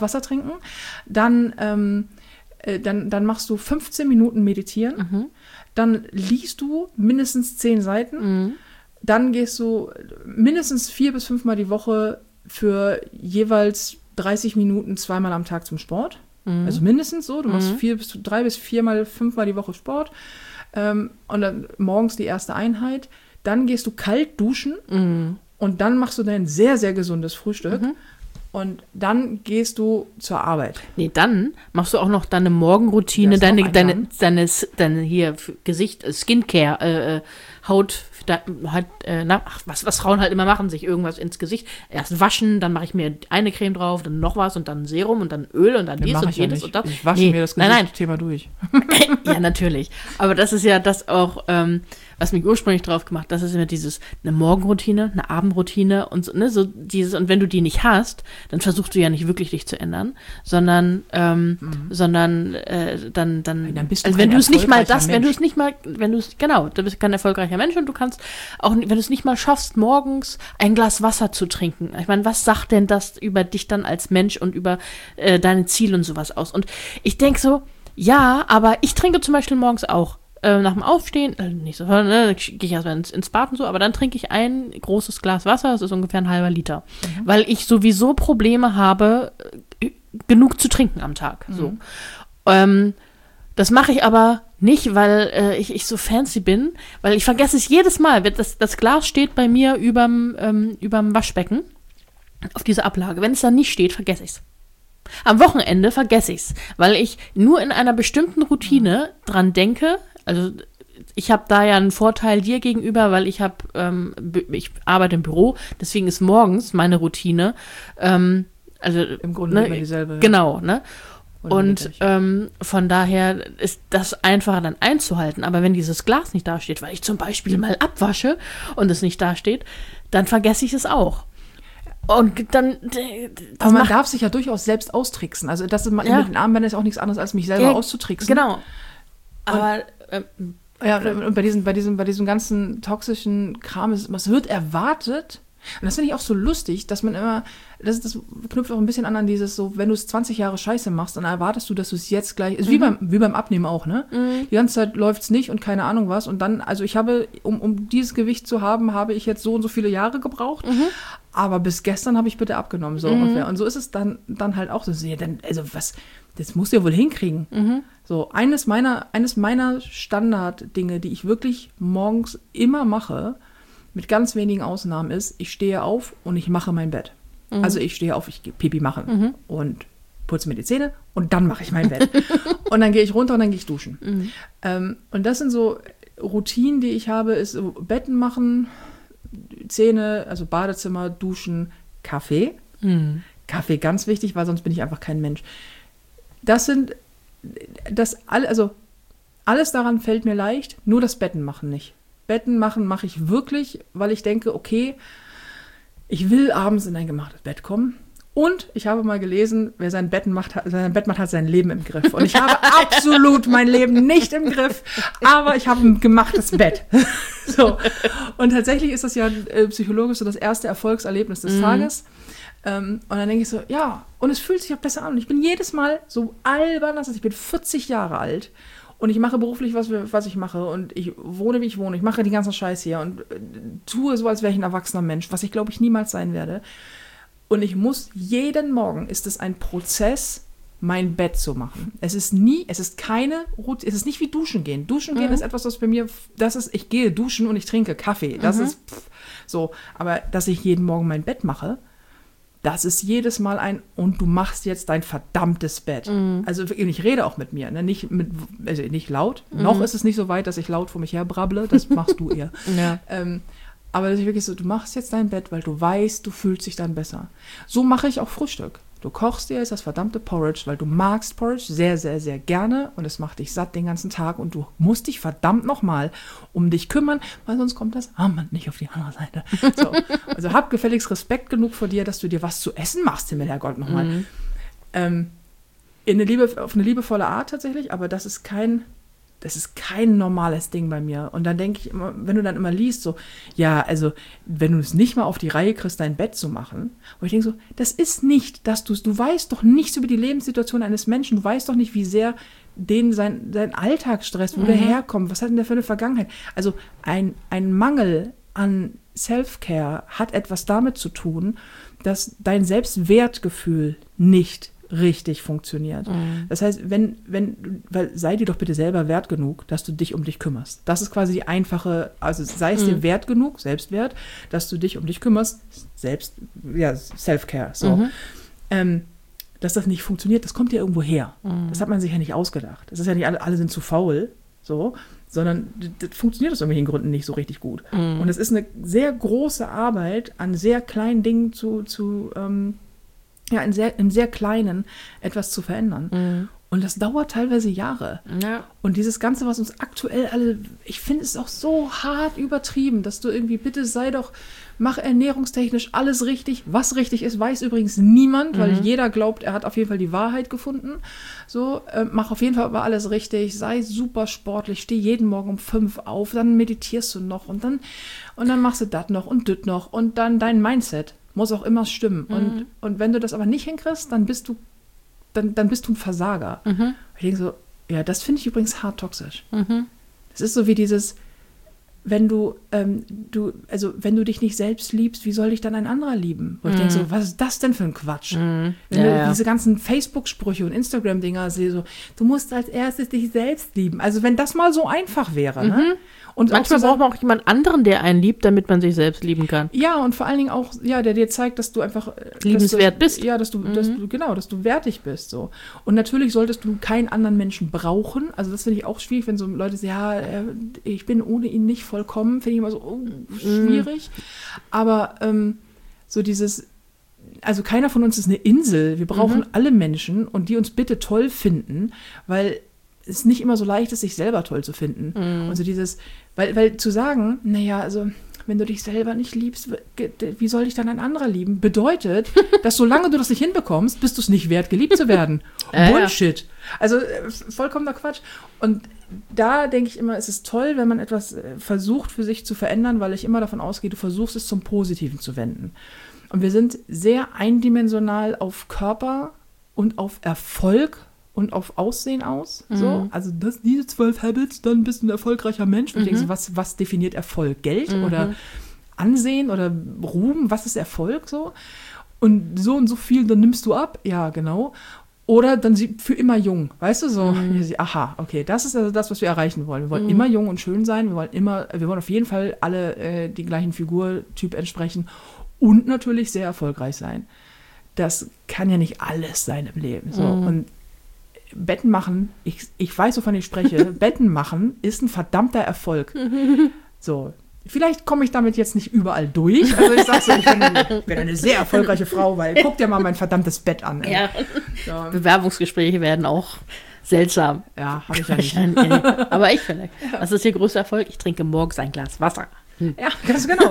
Dann machst du 15 Minuten meditieren. Dann liest du mindestens 10 Seiten. Dann gehst du mindestens 4 bis 5 Mal die Woche für jeweils 30 Minuten 2-mal am Tag zum Sport. Also mindestens so. Du machst 3 bis 4 Mal, 5 Mal die Woche Sport. Und dann morgens die erste Einheit. Dann gehst du kalt duschen. Und dann machst du dein sehr, sehr gesundes Frühstück. Und dann gehst du zur Arbeit. Nee, dann machst du auch noch deine Morgenroutine, deine hier Gesicht, Skincare, Haut, was Frauen halt immer machen, sich irgendwas ins Gesicht. Erst waschen, dann mache ich mir eine Creme drauf, dann noch was und dann Serum und dann Öl und dann dies und jenes und das. Ich wasche mir das Gesicht-Thema durch. Ja, natürlich. Aber das ist ja das auch, was mich ursprünglich drauf gemacht, das ist immer eine Morgenroutine, eine Abendroutine und so, ne, so dieses, und wenn du die nicht hast, dann versuchst du ja nicht wirklich dich zu ändern, sondern dann bist du also wenn du es nicht mal du bist kein erfolgreicher Mensch und du kannst auch, wenn du es nicht mal schaffst, morgens ein Glas Wasser zu trinken. Ich meine, was sagt denn das über dich dann als Mensch und über deine Ziele und sowas aus? Und ich denke so, ja, aber ich trinke zum Beispiel morgens auch nach dem Aufstehen, nicht so, ne, gehe ich erstmal ins Bad und so, aber dann trinke ich ein großes Glas Wasser, das ist ungefähr ein halber Liter. Weil ich sowieso Probleme habe, genug zu trinken am Tag. So. Das mache ich aber nicht, weil ich so fancy bin, weil ich vergesse es jedes Mal. Das Glas steht bei mir überm Waschbecken auf dieser Ablage. Wenn es dann nicht steht, vergesse ich es. Am Wochenende vergesse ich es, weil ich nur in einer bestimmten Routine dran denke. Also ich habe da ja einen Vorteil dir gegenüber, weil ich arbeite im Büro, deswegen ist morgens meine Routine. Also im Grunde immer dieselbe. Genau, ne? Und von daher ist das einfacher dann einzuhalten. Aber wenn dieses Glas nicht dasteht, weil ich zum Beispiel mal abwasche und es nicht dasteht, dann vergesse ich es auch. Und dann. Aber man darf sich ja durchaus selbst austricksen. Also das ist mit den Armbändern ist auch nichts anderes, als mich selber auszutricksen. Genau. Aber und bei diesem ganzen toxischen Kram, es wird erwartet. Und das finde ich auch so lustig, dass man immer, das knüpft auch ein bisschen an dieses so, wenn du es 20 Jahre Scheiße machst, dann erwartest du, dass du es jetzt gleich, ist wie beim Abnehmen auch, ne? Die ganze Zeit läuft es nicht und keine Ahnung was und dann, also ich habe, um dieses Gewicht zu haben, habe ich jetzt so und so viele Jahre gebraucht, aber bis gestern habe ich bitte abgenommen, so ungefähr. Und so ist es dann halt auch so, also was, das musst du ja wohl hinkriegen. So, eines meiner Standarddinge, die ich wirklich morgens immer mache, mit ganz wenigen Ausnahmen ist, ich stehe auf und ich mache mein Bett. Also ich stehe auf, ich gehe Pipi machen und putze mir die Zähne und dann mache ich mein Bett. Und dann gehe ich runter und dann gehe ich duschen. Und das sind so Routinen, die ich habe, ist so Betten machen, Zähne, also Badezimmer, Duschen, Kaffee. Kaffee ganz wichtig, weil sonst bin ich einfach kein Mensch. Alles daran fällt mir leicht, nur das Betten machen nicht. Betten machen mache ich wirklich, weil ich denke, okay, ich will abends in ein gemachtes Bett kommen. Und ich habe mal gelesen, wer sein Bett macht, hat sein Leben im Griff. Und ich habe absolut mein Leben nicht im Griff, aber ich habe ein gemachtes Bett. So. Und tatsächlich ist das ja psychologisch so das erste Erfolgserlebnis des Tages. Und dann denke ich so, ja, und es fühlt sich auch besser an. Und ich bin jedes Mal so albern, ich bin 40 Jahre alt. Und ich mache beruflich, was ich mache. Und ich wohne, wie ich wohne. Ich mache die ganzen Scheiß hier und tue so, als wäre ich ein erwachsener Mensch, was ich, glaube ich, niemals sein werde. Und ich muss jeden Morgen, ist es ein Prozess, mein Bett zu machen. Es ist nicht wie Duschen gehen. Duschen gehen ist etwas, was bei mir, ich gehe duschen und ich trinke Kaffee. Das ist so. Aber dass ich jeden Morgen mein Bett mache, das ist jedes Mal und du machst jetzt dein verdammtes Bett. Also ich rede auch mit mir, ne? Nicht laut. Noch ist es nicht so weit, dass ich laut vor mich her brabble. Das machst du eher. Ja. Aber das ist wirklich so, du machst jetzt dein Bett, weil du weißt, du fühlst dich dann besser. So mache ich auch Frühstück. Du kochst dir jetzt das verdammte Porridge, weil du magst Porridge sehr, sehr, sehr gerne und es macht dich satt den ganzen Tag und du musst dich verdammt nochmal um dich kümmern, weil sonst kommt das Armband nicht auf die andere Seite. So. Also hab gefälligst Respekt genug vor dir, dass du dir was zu essen machst, Himmel, Herrgott, nochmal. Auf eine liebevolle Art tatsächlich, aber das ist kein normales Ding bei mir. Und dann denke ich immer, wenn du dann immer liest, so, ja, also, wenn du es nicht mal auf die Reihe kriegst, dein Bett zu machen, wo ich denke so, das ist nicht, dass du weißt doch nichts über die Lebenssituation eines Menschen, du weißt doch nicht, wie sehr den sein Alltagsstress, wo der herkommt, was hat denn der für eine Vergangenheit? Also, ein Mangel an Self-Care hat etwas damit zu tun, dass dein Selbstwertgefühl nicht richtig funktioniert. Das heißt, weil sei dir doch bitte selber wert genug, dass du dich um dich kümmerst. Das ist quasi die einfache, also sei es dir wert genug, Selbstwert, dass du dich um dich kümmerst, Self-Care. So. Dass das nicht funktioniert, das kommt ja irgendwo her. Das hat man sich ja nicht ausgedacht. Das ist ja nicht, alle sind zu faul, so, sondern das funktioniert aus irgendwelchen Gründen nicht so richtig gut. Und es ist eine sehr große Arbeit, an sehr kleinen Dingen in sehr kleinen etwas zu verändern. Und das dauert teilweise Jahre. Ja. Und dieses Ganze, was uns aktuell alle, ich finde es auch so hart übertrieben, dass du irgendwie, bitte mach ernährungstechnisch alles richtig. Was richtig ist, weiß übrigens niemand, weil jeder glaubt, er hat auf jeden Fall die Wahrheit gefunden. So, mach auf jeden Fall aber alles richtig, sei super sportlich, steh jeden Morgen um 5 auf, dann meditierst du noch und dann machst du das noch und das noch und dann dein Mindset muss auch immer stimmen. Und wenn du das aber nicht hinkriegst, dann bist du ein Versager. Ich denke so, ja, das finde ich übrigens hart toxisch. Es ist so wie dieses, wenn wenn du dich nicht selbst liebst, wie soll dich dann ein anderer lieben? Wo ich denke so, was ist das denn für ein Quatsch? Wenn du diese ganzen Facebook-Sprüche und Instagram-Dinger sehe, so, du musst als erstes dich selbst lieben. Also wenn das mal so einfach wäre, ne? Und manchmal braucht man auch jemand anderen, der einen liebt, damit man sich selbst lieben kann. Ja, und vor allen Dingen auch, ja, der dir zeigt, dass du einfach liebenswert bist. Ja, dass du wertig bist. So. Und natürlich solltest du keinen anderen Menschen brauchen. Also das finde ich auch schwierig, wenn so Leute sagen, ja, ich bin ohne ihn nicht vollkommen, finde ich immer so schwierig. Aber so dieses, also keiner von uns ist eine Insel. Wir brauchen alle Menschen und die uns bitte toll finden, weil es nicht immer so leicht ist, sich selber toll zu finden. Und so dieses, weil zu sagen, naja, also wenn du dich selber nicht liebst, wie soll dich dann ein anderer lieben? Bedeutet, dass solange du das nicht hinbekommst, bist du es nicht wert, geliebt zu werden. Bullshit. Also vollkommener Quatsch. Und da denke ich immer, es ist toll, wenn man etwas versucht für sich zu verändern, weil ich immer davon ausgehe, du versuchst es zum Positiven zu wenden. Und wir sind sehr eindimensional auf Körper und auf Erfolg und auf Aussehen aus. So. Also diese 12 Habits, dann bist du ein erfolgreicher Mensch. Und ich denke so, was definiert Erfolg? Geld oder Ansehen oder Ruhm? Was ist Erfolg? So? Und so viel, dann nimmst du ab. Ja, genau. Oder dann für immer jung. Weißt du, so, aha, okay, das ist also das, was wir erreichen wollen. Wir wollen immer jung und schön sein. Wir wollen auf jeden Fall alle die gleichen Figurtyp entsprechen und natürlich sehr erfolgreich sein. Das kann ja nicht alles sein im Leben. So. Und Betten machen, ich weiß, wovon ich spreche, Betten machen ist ein verdammter Erfolg. So, vielleicht komme ich damit jetzt nicht überall durch. Also ich sag so, ich bin eine sehr erfolgreiche Frau, weil guck dir mal mein verdammtes Bett an. Ja. So. Bewerbungsgespräche werden auch seltsam. Ja, habe ich ja nicht. Aber ich finde, was ist Ihr größter Erfolg? Ich trinke morgens ein Glas Wasser. Ja, ganz genau.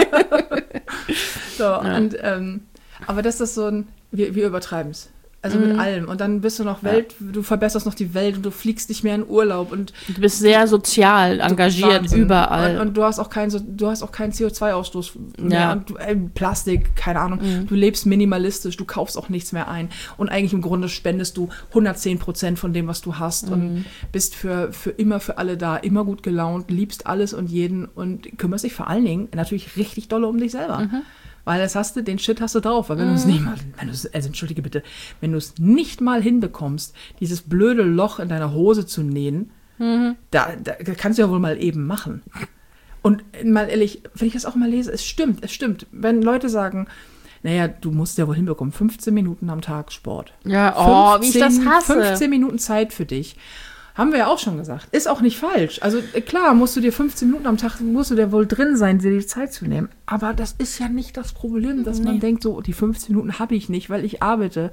So, ja. Und aber das ist so ein, wir übertreiben es. Also mit allem. Und dann bist du noch du verbesserst noch die Welt und du fliegst nicht mehr in Urlaub. Und du bist sehr sozial engagiert, Wahnsinn. Überall. Und du hast auch keinen CO2-Ausstoß mehr. Und Plastik, keine Ahnung. Du lebst minimalistisch, du kaufst auch nichts mehr ein. Und eigentlich im Grunde spendest du 110% von dem, was du hast. Und bist für immer für alle da, immer gut gelaunt, liebst alles und jeden und kümmerst dich vor allen Dingen natürlich richtig dolle um dich selber. Weil den Shit hast du drauf. Weil wenn du es nicht mal, entschuldige bitte, wenn du es nicht mal hinbekommst, dieses blöde Loch in deiner Hose zu nähen, da kannst du ja wohl mal eben machen. Und mal ehrlich, wenn ich das auch mal lese, es stimmt. Wenn Leute sagen, naja, du musst ja wohl hinbekommen, 15 Minuten am Tag Sport. Ja, wie ich das hasse. 15 Minuten Zeit für dich. Haben wir ja auch schon gesagt. Ist auch nicht falsch. Also klar, musst du dir 15 Minuten am Tag, musst du dir wohl drin sein, dir die Zeit zu nehmen. Aber das ist ja nicht das Problem, dass man denkt, so die 15 Minuten habe ich nicht, weil ich arbeite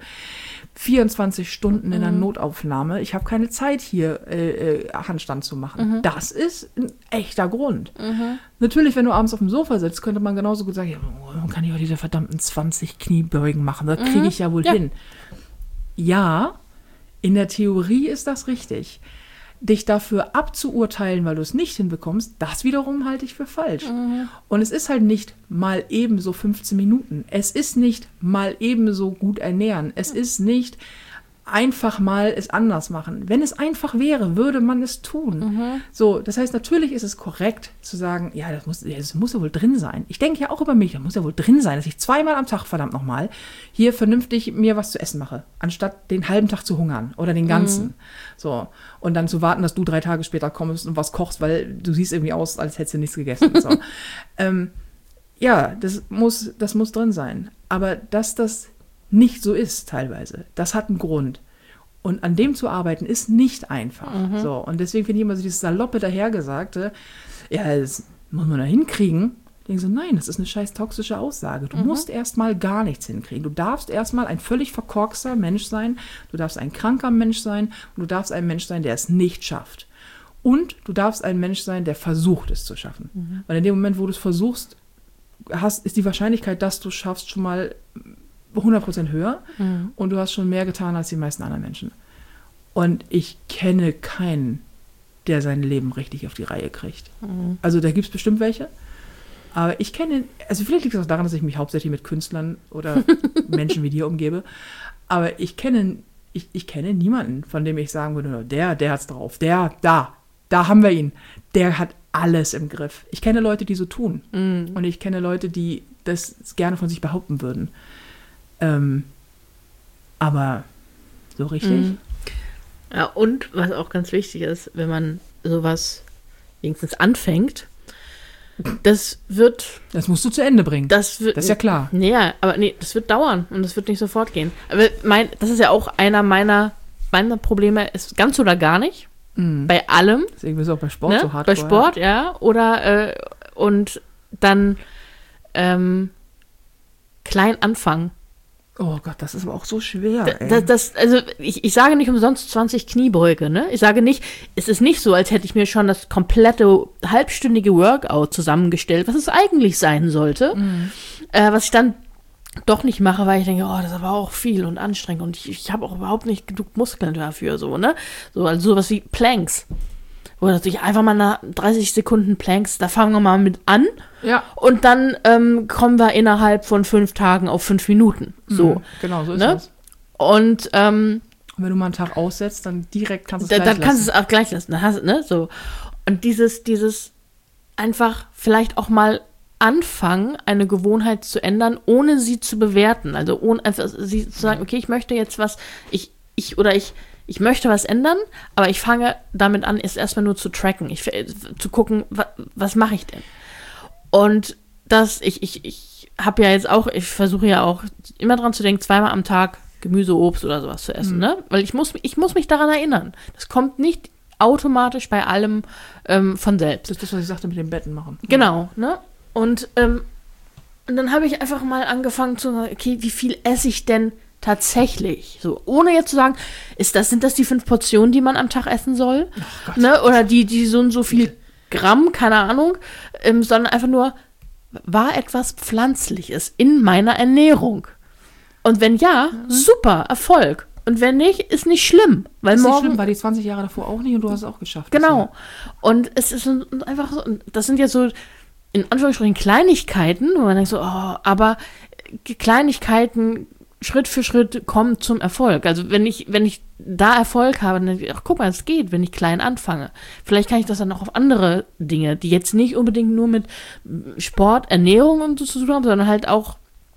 24 Stunden in der Notaufnahme. Ich habe keine Zeit, hier Handstand zu machen. Das ist ein echter Grund. Natürlich, wenn du abends auf dem Sofa sitzt, könnte man genauso gut sagen, ja, man kann ja diese verdammten 20 Kniebeugen machen. Das kriege ich ja wohl hin. Ja, in der Theorie ist das richtig. Dich dafür abzuurteilen, weil du es nicht hinbekommst, das wiederum halte ich für falsch. Und es ist halt nicht mal ebenso 15 Minuten. Es ist nicht mal ebenso gut ernähren. Es ist nicht einfach mal es anders machen. Wenn es einfach wäre, würde man es tun. So, das heißt, natürlich ist es korrekt zu sagen, ja, das muss ja wohl drin sein. Ich denke ja auch über mich, das muss ja wohl drin sein, dass ich 2-mal am Tag, verdammt nochmal, hier vernünftig mir was zu essen mache, anstatt den halben Tag zu hungern oder den ganzen. So, und dann zu warten, dass du 3 Tage später kommst und was kochst, weil du siehst irgendwie aus, als hättest du nichts gegessen. So. Ja, das muss drin sein. Aber dass das nicht so ist teilweise. Das hat einen Grund. Und an dem zu arbeiten ist nicht einfach. So, und deswegen finde ich immer so dieses saloppe Dahergesagte, ja, das muss man da hinkriegen. Ich denke so, nein, das ist eine scheiß toxische Aussage. Du musst erstmal gar nichts hinkriegen. Du darfst erstmal ein völlig verkorkster Mensch sein, du darfst ein kranker Mensch sein und du darfst ein Mensch sein, der es nicht schafft. Und du darfst ein Mensch sein, der versucht, es zu schaffen. Weil in dem Moment, wo du es versuchst, ist die Wahrscheinlichkeit, dass du es schaffst, schon mal 100% höher und du hast schon mehr getan als die meisten anderen Menschen. Und ich kenne keinen, der sein Leben richtig auf die Reihe kriegt. Also da gibt es bestimmt welche, aber ich kenne, also vielleicht liegt es auch daran, dass ich mich hauptsächlich mit Künstlern oder Menschen wie dir umgebe, aber ich kenne niemanden, von dem ich sagen würde, der hat's drauf, der da haben wir ihn. Der hat alles im Griff. Ich kenne Leute, die so tun. Und ich kenne Leute, die das gerne von sich behaupten würden. Aber so richtig. Ja, und was auch ganz wichtig ist, wenn man sowas wenigstens anfängt, das musst du zu Ende bringen. Das ist ja klar. Das wird dauern und das wird nicht sofort gehen. Aber das ist ja auch einer meiner Probleme, ist ganz oder gar nicht. Bei allem. Deswegen bist du auch bei Sport so hart. Bei Sport, ja. Oder und dann klein anfangen. Oh Gott, das ist aber auch so schwer. Also ich sage nicht umsonst 20 Kniebeuge, ne? Ich sage nicht, es ist nicht so, als hätte ich mir schon das komplette halbstündige Workout zusammengestellt, was es eigentlich sein sollte. Was ich dann doch nicht mache, weil ich denke, oh, das ist aber auch viel und anstrengend und ich habe auch überhaupt nicht genug Muskeln dafür, so, ne? So, also sowas wie Planks. Wo ich einfach mal nach 30 Sekunden Planks, da fangen wir mal mit an. Ja. Und dann kommen wir innerhalb von 5 Tagen auf 5 Minuten. So. Genau, so ist ne? das. Und wenn du mal einen Tag aussetzt, dann direkt kannst du es gleich lassen. Dann kannst du es auch gleich lassen. Dann hast du, ne? So. Und dieses einfach vielleicht auch mal anfangen, eine Gewohnheit zu ändern, ohne sie zu bewerten. Also ohne einfach sie zu sagen, okay, ich möchte jetzt was, ich möchte was ändern, aber ich fange damit an, es erstmal nur zu tracken, zu gucken, was mache ich denn? Und ich habe ja jetzt auch, ich versuche ja auch immer dran zu denken, 2-mal am Tag Gemüse, Obst oder sowas zu essen, ne? Weil ich muss mich daran erinnern. Das kommt nicht automatisch bei allem von selbst. Das ist das, was ich sagte, mit den Betten machen. Genau, ne? Und dann habe ich einfach mal angefangen zu sagen, okay, wie viel esse ich denn tatsächlich? So, ohne jetzt zu sagen, sind das die 5 Portionen, die man am Tag essen soll? Oh, ne? Oder die so und so viel Gramm, keine Ahnung, sondern einfach nur, war etwas Pflanzliches in meiner Ernährung? Und wenn ja, super, Erfolg. Und wenn nicht, ist nicht schlimm. Weil ist morgen, nicht schlimm, war die 20 Jahre davor auch nicht und du hast es auch geschafft. Genau. Und es ist einfach so, das sind jetzt so in Anführungsstrichen Kleinigkeiten, wo man denkt so, aber Kleinigkeiten Schritt für Schritt kommen zum Erfolg. Also wenn ich da Erfolg habe, dann denke ich, ach guck mal, es geht, wenn ich klein anfange. Vielleicht kann ich das dann auch auf andere Dinge, die jetzt nicht unbedingt nur mit Sport, Ernährung und so zu tun haben, sondern halt auch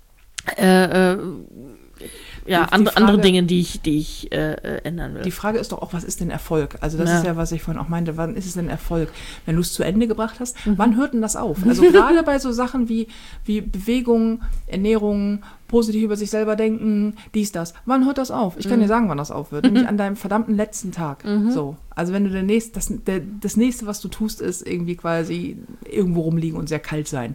andere Dinge, die ich ändern will. Die Frage ist doch auch, was ist denn Erfolg? Also das ist ja, was ich vorhin auch meinte, wann ist es denn Erfolg? Wenn du es zu Ende gebracht hast, wann hört denn das auf? Also gerade bei so Sachen wie Bewegung, Ernährung, positiv über sich selber denken, dies, das. Wann hört das auf? Ich kann dir sagen, wann das aufhört. Nämlich an deinem verdammten letzten Tag. So. Also wenn du das nächste, was du tust, ist irgendwie quasi irgendwo rumliegen und sehr kalt sein.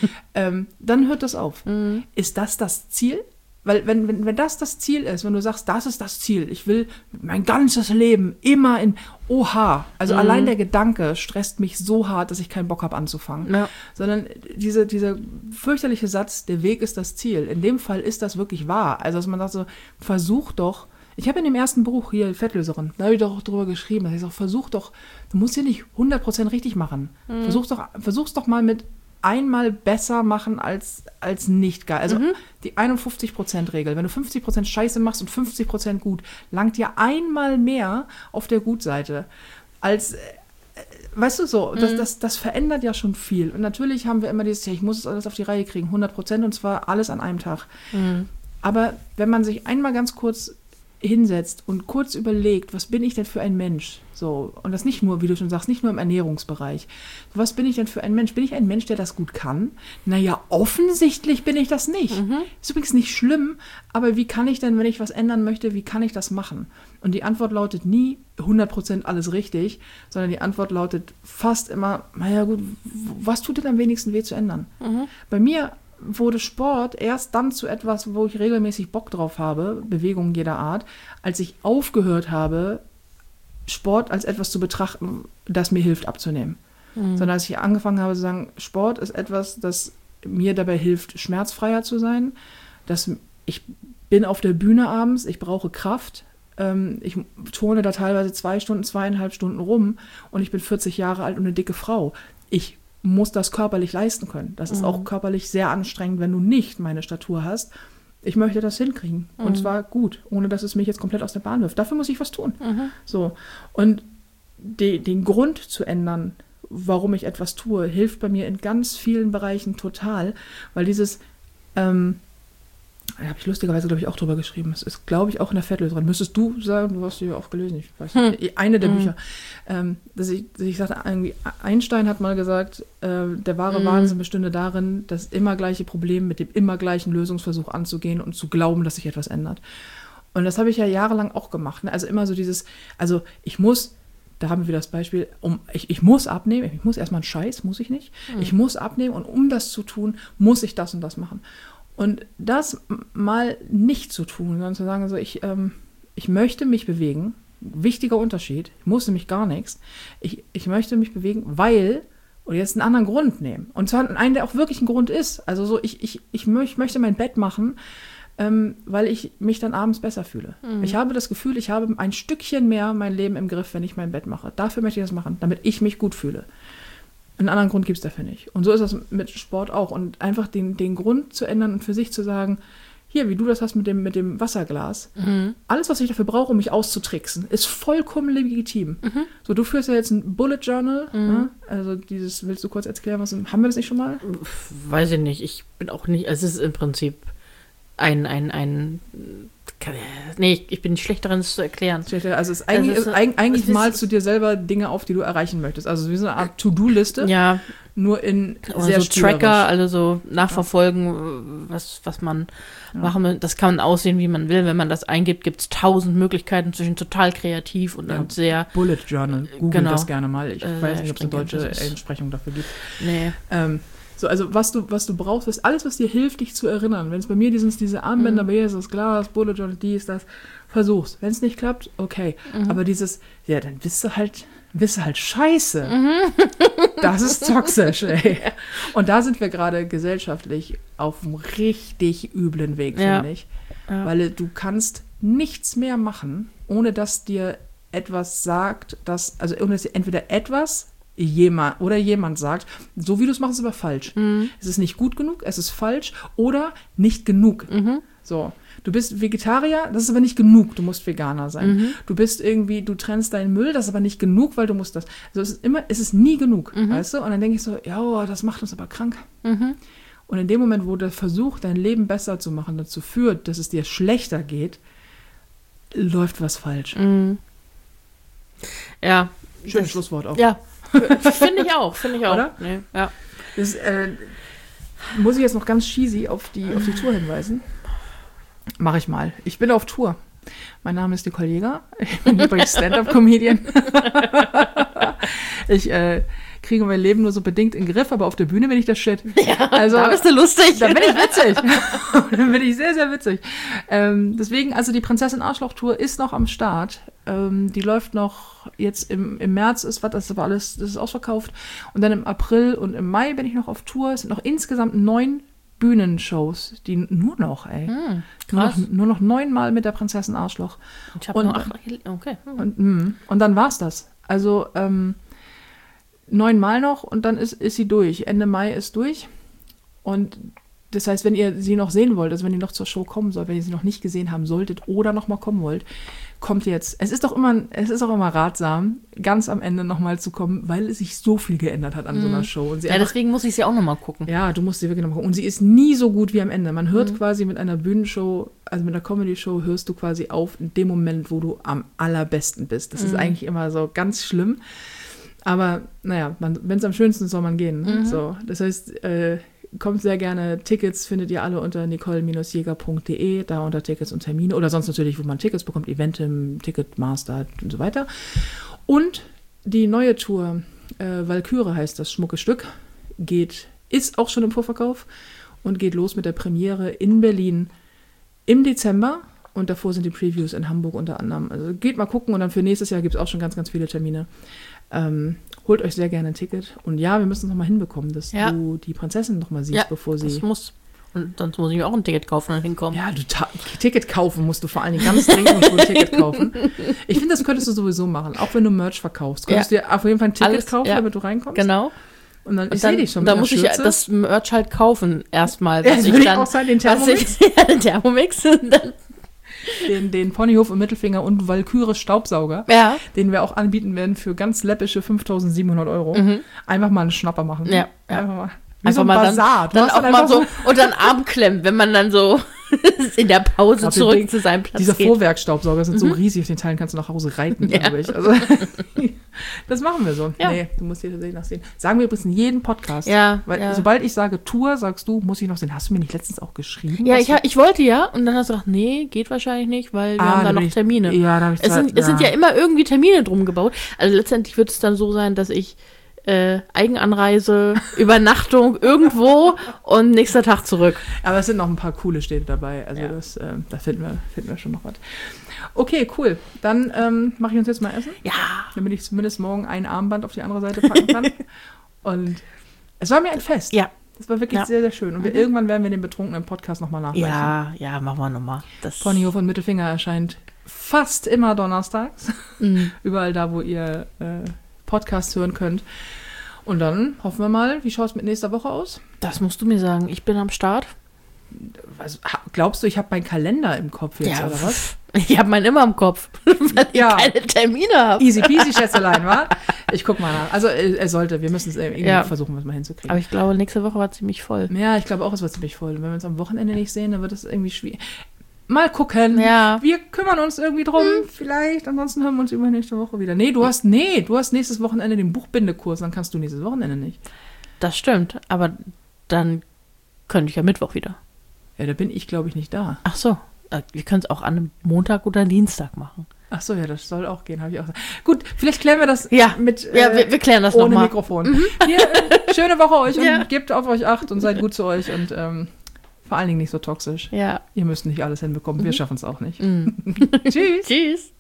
Dann hört das auf. Ist das Ziel? Weil wenn das Ziel ist, wenn du sagst, das ist das Ziel, ich will mein ganzes Leben immer oha, also allein der Gedanke stresst mich so hart, dass ich keinen Bock habe anzufangen. Ja. Sondern dieser fürchterliche Satz, der Weg ist das Ziel, in dem Fall ist das wirklich wahr. Also dass man sagt so, versuch doch, ich habe in dem ersten Buch hier, Fettlöserin, da habe ich doch drüber geschrieben, dass ich sage, versuch doch, du musst hier nicht 100% richtig machen. Versuch's doch mal mit einmal besser machen als nicht geil. Also die 51%-Regel. Wenn du 50% Scheiße machst und 50% gut, langt dir einmal mehr auf der Gutseite als, weißt du so, das verändert ja schon viel. Und natürlich haben wir immer dieses, ich muss es alles auf die Reihe kriegen, 100% und zwar alles an einem Tag. Aber wenn man sich einmal ganz kurz hinsetzt und kurz überlegt, was bin ich denn für ein Mensch? So, und das nicht nur, wie du schon sagst, nicht nur im Ernährungsbereich. Was bin ich denn für ein Mensch? Bin ich ein Mensch, der das gut kann? Naja, offensichtlich bin ich das nicht. Ist übrigens nicht schlimm, aber wie kann ich denn, wenn ich was ändern möchte, wie kann ich das machen? Und die Antwort lautet nie 100% alles richtig, sondern die Antwort lautet fast immer, naja gut, was tut denn am wenigsten weh zu ändern? Bei mir wurde Sport erst dann zu etwas, wo ich regelmäßig Bock drauf habe, Bewegungen jeder Art, als ich aufgehört habe, Sport als etwas zu betrachten, das mir hilft abzunehmen. Sondern als ich angefangen habe zu sagen, Sport ist etwas, das mir dabei hilft, schmerzfreier zu sein, dass ich bin auf der Bühne abends, ich brauche Kraft, ich turne da teilweise 2 Stunden, 2,5 Stunden rum und ich bin 40 Jahre alt und eine dicke Frau. Ich muss das körperlich leisten können. Das ist auch körperlich sehr anstrengend, wenn du nicht meine Statur hast. Ich möchte das hinkriegen. Und zwar gut, ohne dass es mich jetzt komplett aus der Bahn wirft. Dafür muss ich was tun. So. Und den Grund zu ändern, warum ich etwas tue, hilft bei mir in ganz vielen Bereichen total, weil dieses, da habe ich lustigerweise, glaube ich, auch drüber geschrieben. Es ist, glaube ich, auch in der Fettlöse drin. Müsstest du sagen, du hast sie ja auch gelesen, ich weiß nicht, eine der Bücher. Dass ich sagte, irgendwie, Einstein hat mal gesagt, der wahre Wahnsinn bestünde darin, das immer gleiche Problem mit dem immer gleichen Lösungsversuch anzugehen und zu glauben, dass sich etwas ändert. Und das habe ich ja jahrelang auch gemacht. Ne? Also immer so dieses, also ich muss, da haben wir wieder das Beispiel, ich muss abnehmen, ich muss erstmal einen Scheiß, muss ich nicht. Ich muss abnehmen und um das zu tun, muss ich das und das machen. Und das mal nicht zu tun, sondern zu sagen, so, ich möchte mich bewegen, wichtiger Unterschied, ich muss nämlich gar nichts, ich möchte mich bewegen, weil, oder jetzt einen anderen Grund nehmen. Und zwar einen, der auch wirklich ein Grund ist. Also so, ich möchte mein Bett machen, weil ich mich dann abends besser fühle. Ich habe das Gefühl, ich habe ein Stückchen mehr mein Leben im Griff, wenn ich mein Bett mache. Dafür möchte ich das machen, damit ich mich gut fühle. Einen anderen Grund gibt es dafür nicht. Und so ist das mit Sport auch. Und einfach den Grund zu ändern und für sich zu sagen, hier, wie du das hast mit dem Wasserglas, alles, was ich dafür brauche, um mich auszutricksen, ist vollkommen legitim. So, du führst ja jetzt ein Bullet Journal. Ne? Also willst du kurz erklären, haben wir das nicht schon mal? Weiß ich nicht. Ich bin auch nicht, also es ist im Prinzip ich bin schlecht darin, es zu erklären. Also es ist eigentlich malst du dir selber Dinge auf, die du erreichen möchtest. Also wie so eine Art To-Do-Liste. Ja. Nur in sehr so Tracker, also so nachverfolgen, was man machen will. Das kann man aussehen, wie man will. Wenn man das eingibt, gibt es 1000 Möglichkeiten zwischen total kreativ und dann sehr... Bullet Journal. Google das gerne mal. Ich weiß nicht, ob es eine deutsche Entsprechung dafür gibt. Nee. So, also was du brauchst, ist alles, was dir hilft, dich zu erinnern. Wenn es bei mir diese Armbänder, bei mir ist das Glas, Bullet Journal, das, versuch's. Wenn es nicht klappt, okay. Aber dann bist du halt scheiße. Das ist toxisch, ey. Und da sind wir gerade gesellschaftlich auf einem richtig üblen Weg, finde ich. Ja. Weil du kannst nichts mehr machen, ohne dass dir etwas sagt, ohne dass dir entweder jemand sagt, so wie du es machst, ist aber falsch. Es ist nicht gut genug, es ist falsch oder nicht genug. So, du bist Vegetarier, das ist aber nicht genug, du musst Veganer sein. Du trennst deinen Müll, das ist aber nicht genug, weil du musst das. Also es ist nie genug, weißt du? Und dann denke ich so, ja, das macht uns aber krank. Und in dem Moment, wo der Versuch, dein Leben besser zu machen, dazu führt, dass es dir schlechter geht, läuft was falsch. Ja. Schönes Schlusswort auch. Ja. Finde ich auch. Oder? Nee, ja. Das muss ich jetzt noch ganz cheesy auf die Tour hinweisen. Mache ich mal. Ich bin auf Tour. Mein Name ist Nicole Jäger. Ich bin übrigens Stand-Up-Comedian. Ich kriege mein Leben nur so bedingt in den Griff, aber auf der Bühne bin ich der Shit. Ja, also, da bist du lustig. Da bin ich witzig. Da bin ich sehr, sehr witzig. Deswegen, also die Prinzessin Arschloch-Tour ist noch am Start. Die läuft noch jetzt im März, das ist ausverkauft. Und dann im April und im Mai bin ich noch auf Tour. Es sind noch insgesamt 9 Bühnenshows, die nur noch, krass. Nur noch 9 Mal mit der Prinzessin Arschloch. Ich habe nur 8. Okay. Und dann war's das. Also 9 Mal noch und dann ist sie durch. Ende Mai ist durch. Und das heißt, wenn ihr sie noch sehen wollt, also wenn ihr noch zur Show kommen sollt, wenn ihr sie noch nicht gesehen haben solltet oder noch mal kommen wollt, kommt jetzt. Es ist auch immer ratsam, ganz am Ende noch mal zu kommen, weil es sich so viel geändert hat an so einer Show. Und deswegen muss ich sie auch noch mal gucken. Ja, du musst sie wirklich noch mal gucken. Und sie ist nie so gut wie am Ende. Man hört quasi mit einer Bühnenshow, also mit einer Comedy-Show, hörst du quasi auf in dem Moment, wo du am allerbesten bist. Das ist eigentlich immer so ganz schlimm. Aber naja, wenn es am schönsten ist, soll man gehen. Ne? So, das heißt, kommt sehr gerne. Tickets findet ihr alle unter nicole-jäger.de, da unter Tickets und Termine oder sonst natürlich, wo man Tickets bekommt, Eventim, Ticketmaster und so weiter. Und die neue Tour, Walküre heißt das schmucke Stück, ist auch schon im Vorverkauf und geht los mit der Premiere in Berlin im Dezember. Und davor sind die Previews in Hamburg unter anderem. Also geht mal gucken und dann für nächstes Jahr gibt es auch schon ganz, ganz viele Termine. Holt euch sehr gerne ein Ticket. Und ja, wir müssen es nochmal hinbekommen, dass du die Prinzessin nochmal siehst, bevor sie... das muss. Und sonst muss ich mir auch ein Ticket kaufen und hinkommen. Ja, Ticket kaufen musst du vor allen Dingen ganz dringend und ein Ticket kaufen. Ich finde, das könntest du sowieso machen, auch wenn du Merch verkaufst. Könntest du dir auf jeden Fall ein Ticket kaufen, damit du reinkommst? Genau. Und dann, ich sehe dich schon mit da muss Schürze. Ich das Merch halt kaufen erstmal. Ja, das würde ich auch sein, den Thermomix. Den Thermomix. den Ponyhof im Mittelfinger und Walküre Staubsauger, Ja. den wir auch anbieten werden für ganz läppische 5.700 Euro. Einfach mal einen Schnapper machen. Ja. Einfach mal. Wie Einfach so ein mal Bazar. Du dann hast auch mal einfach so unter den Arm klemmen, wenn man dann so in der Pause glaub, zurück Ding- zu seinem Platz Diese geht. Vorwerkstaubsauger sind so riesig, auf den Teilen kannst du nach Hause reiten, glaube ich. Also, das machen wir so. Ja. Nee, du musst hier tatsächlich noch sehen. Sagen wir übrigens in jedem Podcast. Ja, Weil ja. sobald ich sage Tour, sagst du, muss ich noch sehen. Hast du mir nicht letztens auch geschrieben? Ja, dass ich wollte ja und dann hast du gesagt, nee, geht wahrscheinlich nicht, weil wir haben da da noch bin ich- Termine. Ja, da habe ich Es sind ja immer irgendwie Termine drum gebaut. Also letztendlich wird es dann so sein, dass ich Eigenanreise, Übernachtung irgendwo und nächster Tag zurück. Aber es sind noch ein paar coole Städte dabei. Also Ja. da finden wir schon noch was. Okay, cool. Dann mache ich uns jetzt mal essen, Ja, damit ich zumindest morgen ein Armband auf die andere Seite packen kann. Und es war mir ein Fest. ja, Das war wirklich Ja. sehr, sehr schön. Und irgendwann werden wir den betrunkenen Podcast nochmal nachreichen. ja, machen wir nochmal. Ponyhof und Mittelfinger erscheint fast immer donnerstags. Mhm. Überall da, wo ihr Podcasts hören könnt. Und dann hoffen wir mal, wie schaut es mit nächster Woche aus? Das musst du mir sagen. Ich bin am Start. Also, glaubst du, ich habe meinen Kalender im Kopf jetzt, oder was? Ich habe meinen immer im Kopf, weil Ja. ich keine Termine habe. Easy peasy, Schätzelein, wa? Ich guck mal nach. Also, er sollte, wir müssen es irgendwie Ja. versuchen, was mal hinzukriegen. Aber ich glaube, nächste Woche war ziemlich voll. Ja, ich glaube auch, es wird ziemlich voll. Und wenn wir uns am Wochenende nicht sehen, dann wird es irgendwie schwierig. Mal gucken. Ja. Wir kümmern uns irgendwie drum, vielleicht. Ansonsten hören wir uns über nächste Woche wieder. Du hast nächstes Wochenende den Buchbindekurs, dann kannst du nächstes Wochenende nicht. Das stimmt, aber dann könnte ich ja Mittwoch wieder. Ja, da bin ich, glaube ich, nicht da. Ach so, wir können es auch an einem Montag oder Dienstag machen. Ach so, ja, das soll auch gehen, habe ich auch. Gut, vielleicht klären wir das Ja, mit ja, wir klären das ohne nochmal. Mikrofon. Hier, schöne Woche euch und Ja. gebt auf euch Acht und seid gut zu euch und vor allen Dingen nicht so toxisch. Ja. Ihr müsst nicht alles hinbekommen, wir schaffen es auch nicht. Mhm. Tschüss. Tschüss.